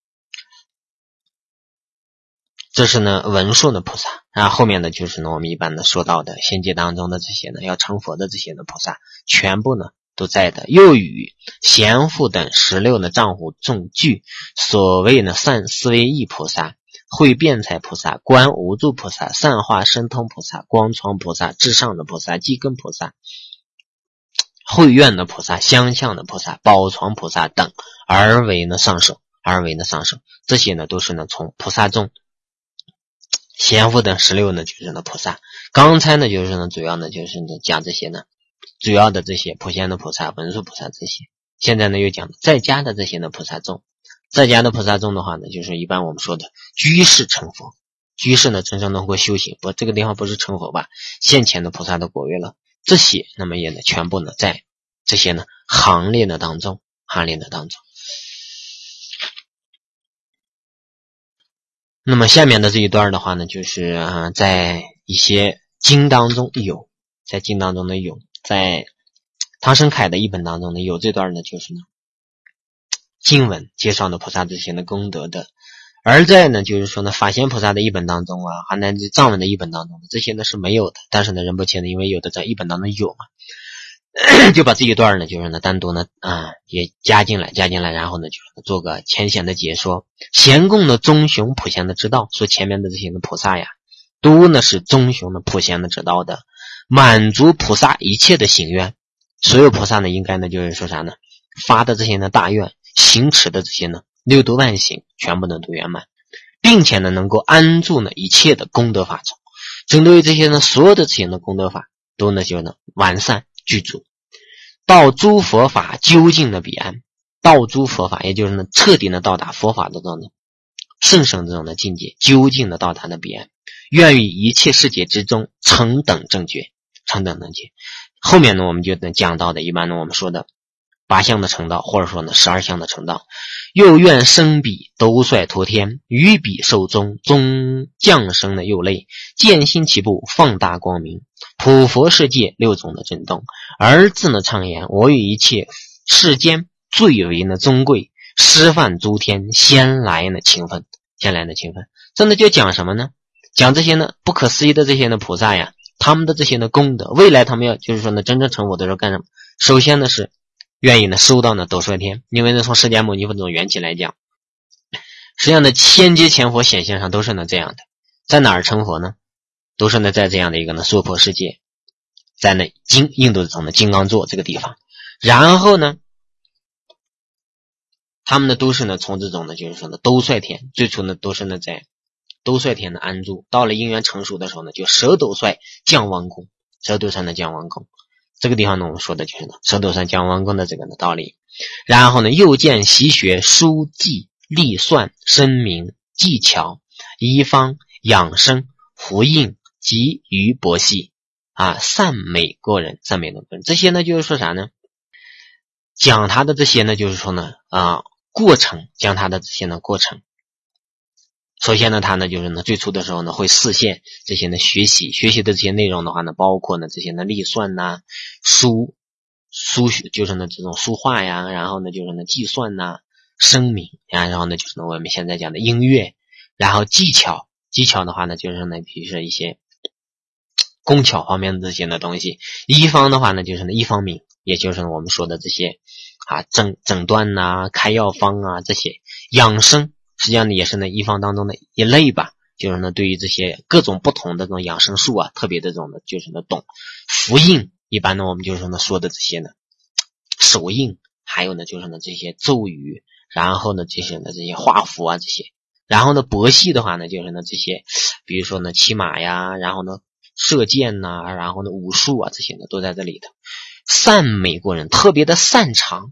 这是呢文殊的菩萨，然后后面呢就是呢我们一般呢说到的仙界当中的这些呢要成佛的这些呢菩萨，全部呢都在的。又与贤父等16呢丈夫众聚，所谓呢善思维意菩萨、慧辩才菩萨、观无住菩萨、善化神通菩萨、光窗菩萨、至上的菩萨、寂根菩萨、慧愿的菩萨、相向的菩萨、宝床菩萨等而为呢上首，这些呢都是呢从菩萨中贤父等16呢就是呢菩萨。刚才呢就是呢主要呢就是呢讲这些呢主要的这些普贤的菩萨、文殊菩萨这些。现在呢又讲在家的这些呢菩萨众，在家的菩萨众的话呢，就是一般我们说的居士成佛，居士呢真正能够修行，这个地方不是成佛吧，现前的菩萨的果位了。这些那么也呢全部呢在这些呢行列的当中。那么下面的这一段的话呢，就是在一些经当中有，在经当中呢有，在唐生凯的译本当中呢有这段呢，就是呢经文介绍的菩萨这些的功德的。而在呢就是说呢法贤菩萨的译本当中啊，还有藏文的译本当中，这些呢是没有的。但是呢仁波切呢因为有的在译本当中有嘛，就把这一段呢就是呢单独呢也加进来，然后呢就是做个浅显的解说。贤供的中雄普贤的之道，说前面的这些的菩萨呀都呢是中雄的普贤的之道的。 满足菩萨一切的行愿。所有菩萨呢，应该呢就是说啥呢？发的这些呢大愿，行持的这些呢六度万行，全部呢都圆满，并且呢能够安住呢一切的功德法中。针对于这些呢所有的这些呢功德法，都呢就呢完善具足，到诸佛法究竟的彼岸。到诸佛法，也就是呢彻底的到达佛法的这种呢甚深这种的境界，究竟的到达的彼岸。愿于一切世界之中成等正觉，成等正觉。后面呢我们就能讲到的，一般呢我们说的8相的成道，或者说呢12相的成道。又愿生彼兜率托天，于彼受终，终降生的又类，见心起步，放大光明，普佛世界六种的震动，而自呢畅言，我与一切世间最为呢尊贵，师范诸天，先来呢勤奋，先来呢勤奋。这呢就讲什么呢？讲这些呢不可思议的这些呢菩萨呀，他们的这些呢功德，未来他们要就是说呢真正成佛的时候干什么？首先呢是愿意呢收到呢斗率天，因为呢从释迦牟尼佛这种缘起来讲，实际上呢千劫前佛显现上都是呢这样的。在哪儿成佛呢？都是呢在这样的一个呢娑婆世界，在呢印度中的金刚座这个地方。然后呢他们呢都是呢从这种呢就是说呢兜率天，最初呢都是呢在兜率天的安住，到了因缘成熟的时候呢，就舍斗率降王宫，舍斗率呢降王宫。这个地方呢我们说的就是呢舍斗率降王宫的这个呢道理。然后呢又见习学书记历算声明技巧医方养生呼应及于博戏啊，赞美过人，赞美的过人。这些呢就是说啥呢？讲他的这些呢就是说呢过程，讲他的这些呢过程。首先呢他呢就是呢最初的时候呢会示现这些呢学习的这些内容的话呢，包括呢这些呢历算呐、书就是呢这种书画呀，然后呢就是呢计算呐、声明呀，然后呢就是呢我们现在讲的音乐，然后技巧的话呢就是呢比如说一些工巧方面的这些的东西。医方的话呢就是呢医方明，也就是呢我们说的这些诊断呐、开药方啊这些。养生实际上呢也是呢医方当中的一类吧，就是呢对于这些各种不同的这种养生术啊特别的这种的就是呢懂。符印一般呢我们就是呢说的这些呢手印，还有呢就是呢这些咒语，然后呢就是呢这些画符啊这些。然后呢博戏的话呢就是呢这些比如说呢骑马呀，然后呢射箭呐，然后呢武术啊这些呢都在这里头。赞美过人，特别的擅长，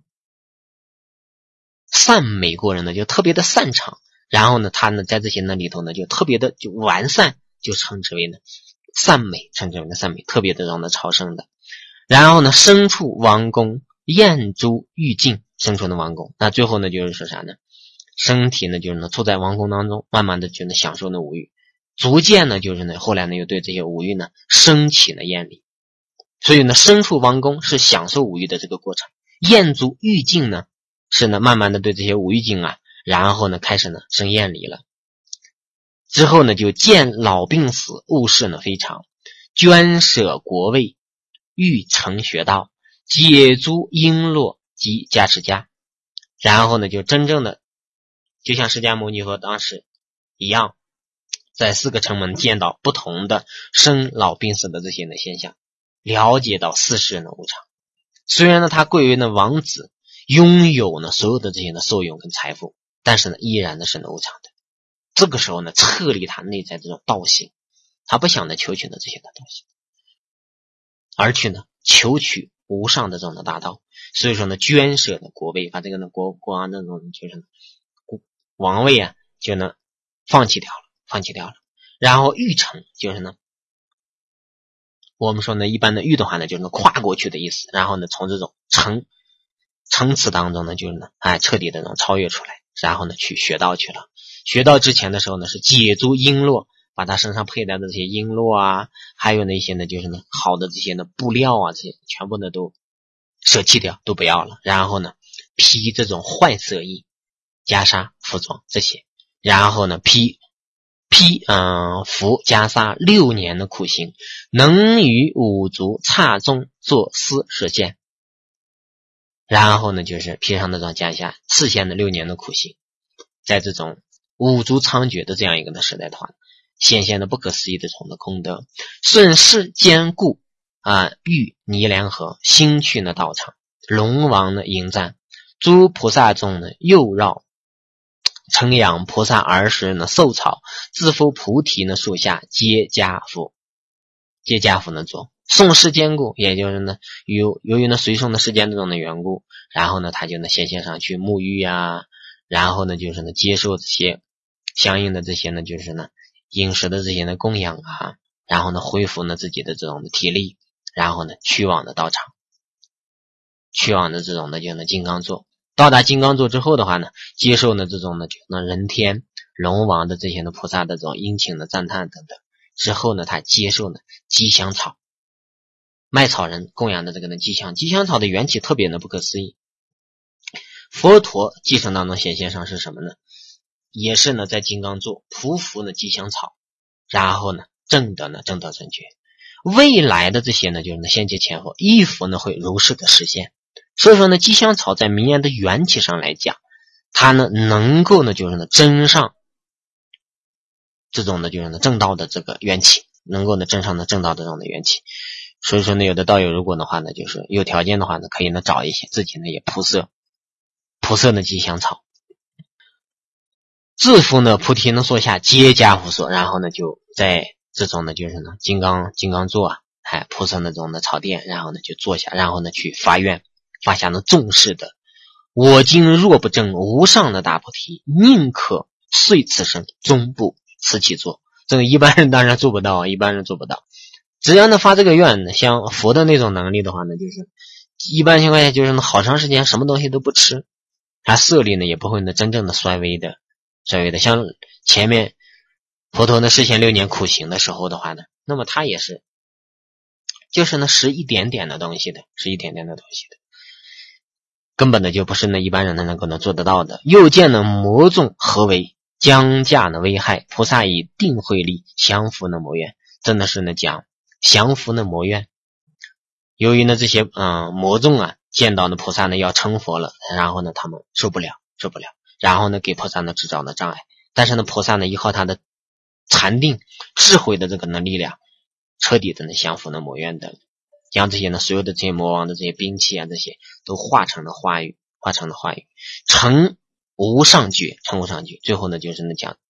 赞美过人呢就特别的擅长，然后呢他呢在这些呢里头呢就特别的就完善，就称之为呢赞美，称之为呢赞美，特别的让他超生的。然后呢身处王宫，燕珠玉净，身处的王宫。那最后呢就是说啥呢？身体呢就是呢处在王宫当中，慢慢的就能享受呢五欲，逐渐呢就是呢后来呢又对这些五欲呢升起了厌离。所以呢身处王宫是享受五欲的这个过程，燕珠玉净呢是呢慢慢的对这些五欲境啊，然后呢开始呢生厌离了。之后呢就见老病死，物事呢非常，捐舍国位，欲成学道，解诸璎珞及加持家。然后呢就真正的就像释迦牟尼佛当时一样，在4个城门见到不同的生老病死的这些的现象，了解到世事呢无常。虽然呢他贵为呢王子，拥有呢所有的这些的受用跟财富，但是呢依然呢是呢无常的。这个时候呢撤离他内在这种道性，他不想呢求取呢这些的东西，而去呢求取无上的这种的大道。所以说呢捐舍的国位，把这个呢国王那种就是王位啊就呢放弃掉了。然后欲成就是呢我们说呢一般的欲的话呢就是呢跨过去的意思，然后呢从这种层次当中呢就是呢彻底的能超越出来，然后呢去学道去了。学道之前的时候呢是解诸璎珞，把他身上佩戴的这些璎珞啊，还有那些呢就是呢好的这些呢布料啊，这些全部呢都舍弃掉，都不要了。然后呢披这种换色衣，袈裟服装这些，然后呢披服袈裟6年的苦行，能于五足刹中作思实现。然后呢就是披上那种袈裟，实现了6年的苦行。在这种五足猖獗的这样一个的时代的话，显现了不可思议的这种的功德。顺势坚固遇泥莲河，新去呢道场，龙王呢迎战，诸菩萨众呢又绕承仰菩萨儿时呢受草，自夫菩提呢树下皆家父呢做。宋世坚故，也就是呢由于呢随宋的世坚这种的缘故，然后呢他就呢显现上去沐浴啊，然后呢就是呢接受这些相应的这些呢就是呢饮食的这些呢供养啊，然后呢恢复呢自己的这种的体力，然后呢去往的道场，去往的这种的就呢金刚座。到达金刚座之后的话呢，接受呢这种呢就呢人天龙王的这些呢菩萨的这种殷勤的赞叹等等，之后呢他接受呢吉祥草，卖草人供养的这个呢吉祥草的缘起特别的不可思议。佛陀继承当中显现上是什么呢？也是呢在金刚座匍匐呢吉祥草，然后呢证得正觉。未来的这些呢就是呢现界前佛一佛呢会如是的实现。所以说呢吉祥草在名言的缘起上来讲，它呢能够呢就是呢真上这种的就是呢正道的这个缘起，能够呢真上的正道的这种的缘起。所以说呢有的道友如果的话呢就是有条件的话呢可以呢找一些自己呢也铺设的吉祥草，自夫呢菩提呢所下皆家父所，然后呢就在这种呢就是呢金刚座啊，铺设那种的草垫，然后呢就坐下，然后呢去发愿，发下呢重视的我今若不证无上的大菩提，宁可遂此生终不辞其座。这个一般人当然做不到，只要呢发这个愿呢，像佛的那种能力的话呢，就是一般情况下就是呢好长时间什么东西都不吃，他色力呢也不会呢真正的衰微的。像前面佛陀呢实现6年苦行的时候的话呢，那么他也是就是呢吃一点点的东西的，根本的就不是呢一般人能够能做得到的。又见呢魔众何为将驾呢危害，菩萨以定慧力降伏呢魔怨，真的是呢讲降伏呢魔怨。由于呢这些魔众啊见到呢菩萨呢要成佛了，然后呢他们受不了，然后呢给菩萨呢制造了障碍，但是呢菩萨呢依靠他的禅定智慧的这个力量，彻底的呢降服呢魔怨的，将这些呢所有的这些魔王的这些兵器啊，这些都化成了话语，成无上觉，最后呢就是呢讲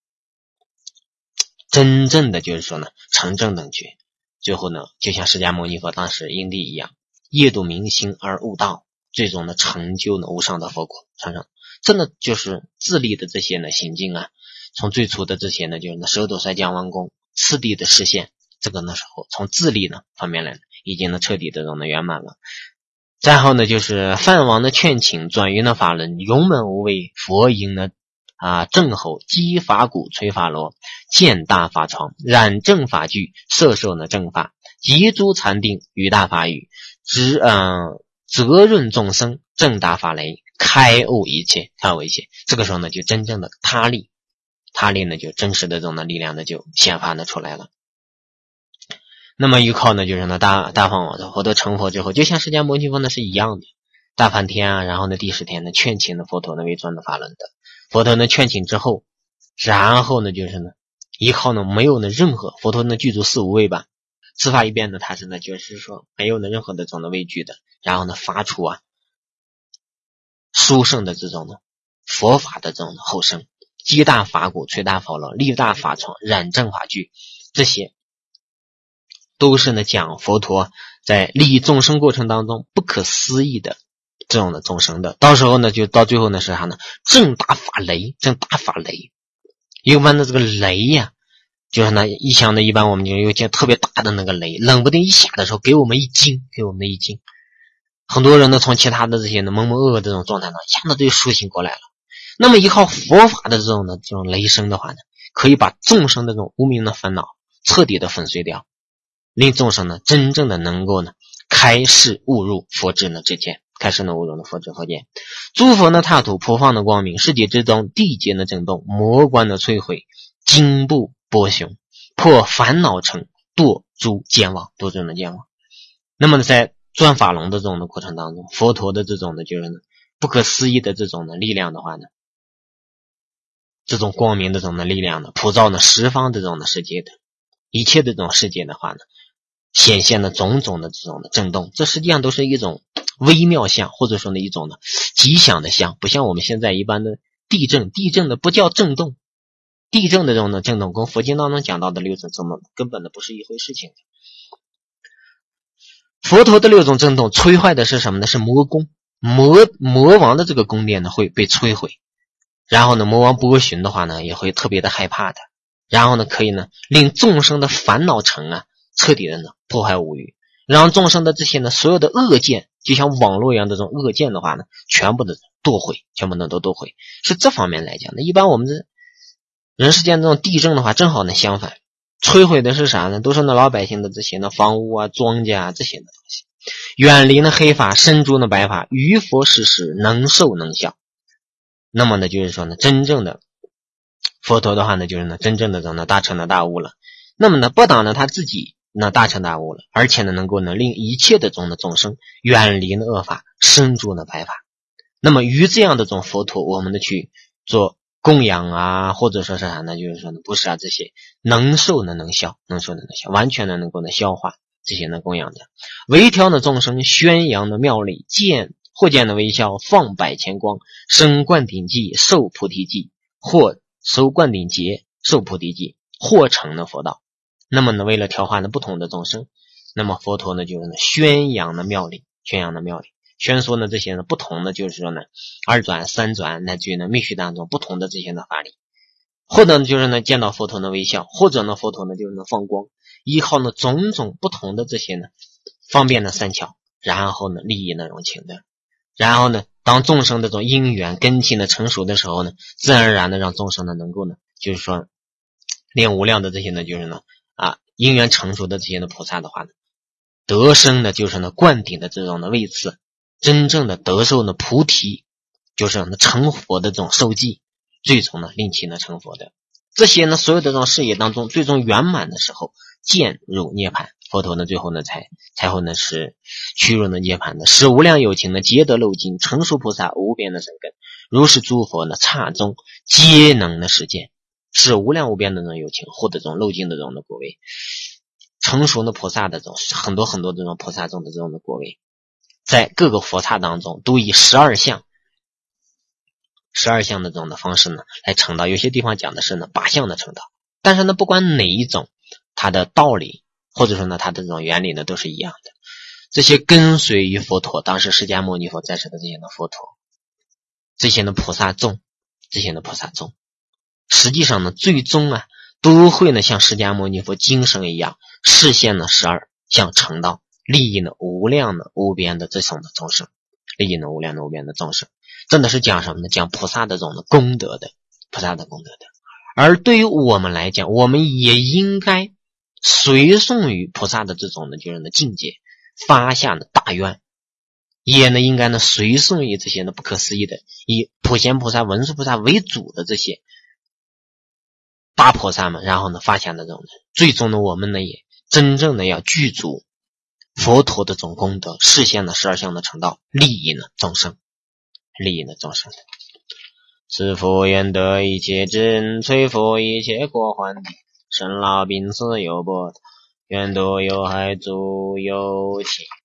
真正的就是说呢成正等觉，最后呢就像释迦牟尼佛当时因地一样，业度明心而悟道，最终呢成就呢无上的佛果。真的就是自力的这些呢行径啊，从最初的这些呢就是呢10多衰降王功次第的实现，这个时候从自力呢方面来已经呢彻底的这种的圆满了。然后呢就是梵王的劝请，转于呢法轮，勇猛无畏，佛音呢正吼击法鼓，吹法螺，见大法床，染正法具，摄受呢正法，集诸禅定，于大法语，责润众生，正大法雷，开悟一切。这个时候呢就真正的他力呢就真实的这种的力量呢就显发的出来了。那么依靠呢就是呢大放王佛陀成佛之后，就像释迦牟尼佛呢是一样的，大梵天啊，然后呢第10天呢劝请呢佛陀呢为转的法轮的，佛陀呢劝请之后，然后呢就是呢依靠呢没有呢任何佛陀呢具足4无畏吧，自发一遍呢他是呢就是说没有呢任何的这种的畏惧的，然后呢发出殊胜的这种呢佛法的这种的后生，击大法鼓，吹大法螺，立大法床，染正法具，这些都是呢讲佛陀在利益众生过程当中不可思议的这种的众生的。到时候呢就到最后呢是啥呢？正大法雷。一般的这个雷呀，就是呢一想呢一般我们就有见特别大的那个雷，冷不丁一下的时候给我们一惊。很多人呢从其他的这些呢蒙蒙噩噩这种状态呢一下子就苏醒过来了。那么依靠佛法的这种雷声的话呢，可以把众生的这种无明的烦恼彻底的粉碎掉，令众生呢真正的能够呢开示悟入佛智呢之见，悟入的佛智佛见。诸佛呢踏土，普放的光明，世界之中地界的震动，魔关的摧毁，惊怖波雄，破烦恼城，堕诸见网。那么在转法轮的这种的过程当中，佛陀的这种的就是呢不可思议的这种的力量的话呢，这种光明的这种的力量呢普照呢十方这种的世界的一切的这种世界的话呢， 显现了种种的这种的震动，这实际上都是一种微妙相，或者说呢一种呢吉祥的相，不像我们现在一般的地震的不叫震动，地震的这种的震动跟佛经当中讲到的六种震动根本的不是一回事情。佛陀的六种震动摧坏的是什么呢？是魔宫，魔王的这个宫殿呢会被摧毁，然后呢魔王波旬的话呢也会特别的害怕的，然后呢可以呢令众生的烦恼城啊彻底的呢破坏无余，让众生的这些呢所有的恶见，就像网络一样的这种恶见的话呢全部的剁毁，全部的都剁毁。是这方面来讲的，一般我们这人世间这种地震的话正好呢相反，摧毁的是啥呢？都是那老百姓的这些呢房屋啊庄稼啊这些的东西，远离呢黑法，深诸呢白法，于佛事事能受能效。那么呢就是说呢真正的佛陀的话呢就是呢真正的这种呢大彻呢大悟了，那么呢不但呢他自己那大彻大悟了，而且呢能够呢令一切的中的众生远离呢恶法，深诸呢白法。那么于这样的这种佛陀我们的去做供养啊，或者说是啥呢就是说呢不是啊，这些能受呢能效，能受呢能效，完全呢能够呢消化这些呢供养的，微调呢众生，宣扬的妙理，或见的微笑，放百千光，生灌顶记，受菩提记，或收灌顶劫，受菩提记，或成了佛道。那么呢为了调化呢不同的众生，那么佛陀呢就是呢宣扬的妙理，宣说呢这些呢不同的就是说呢二转三转乃至于呢密续当中不同的这些的法理，或者呢就是呢见到佛陀的微笑，或者呢佛陀呢就是呢放光，依靠呢种种不同的这些呢方便的善巧，然后呢利益呢融情的，然后呢当众生的这种因缘根器呢成熟的时候呢，自然而然的让众生呢能够呢就是说练无量的这些呢就是呢因缘成熟的这些的菩萨的话呢，得生的就是呢灌顶的这种的位次，真正的得受呢菩提，就是呢成佛的这种受记，最终呢令其呢成佛的这些呢所有的这种事业当中最终圆满的时候，渐入涅槃，佛陀呢最后呢才会呢是趋入呢涅槃的，使无量有情呢皆得漏尽，成熟菩萨无边的善根，如是诸佛呢刹中皆能的实践，是无量无边的这种有情获得这种漏尽的这种的果位，成熟的菩萨的这种很多很多这种菩萨中的这种的果位，在各个佛刹当中都以12相的这种的方式呢来成道，有些地方讲的是呢8相的成道，但是呢不管哪一种它的道理或者说呢它的这种原理呢都是一样的。这些跟随于佛陀，当时释迦牟尼佛在世的这些的佛陀，这些的菩萨众，实际上呢最终都会呢像释迦牟尼佛精神一样实现了12相成道，利益呢无量的无边的这种的众生，真的是讲什么呢？讲菩萨的这种的功德的，而对于我们来讲，我们也应该随顺于菩萨的这种的就是呢境界，发下呢大愿，也呢应该呢随顺于这些呢不可思议的以普贤菩萨文殊菩萨为主的这些大菩萨们，然后呢发下的这种的，最终呢我们呢也真正的要具足佛陀的这种功德，实现了12相的成道，利益呢众生。是佛愿得一切智，摧伏一切过患，生老病死忧波，愿度有害诸有情。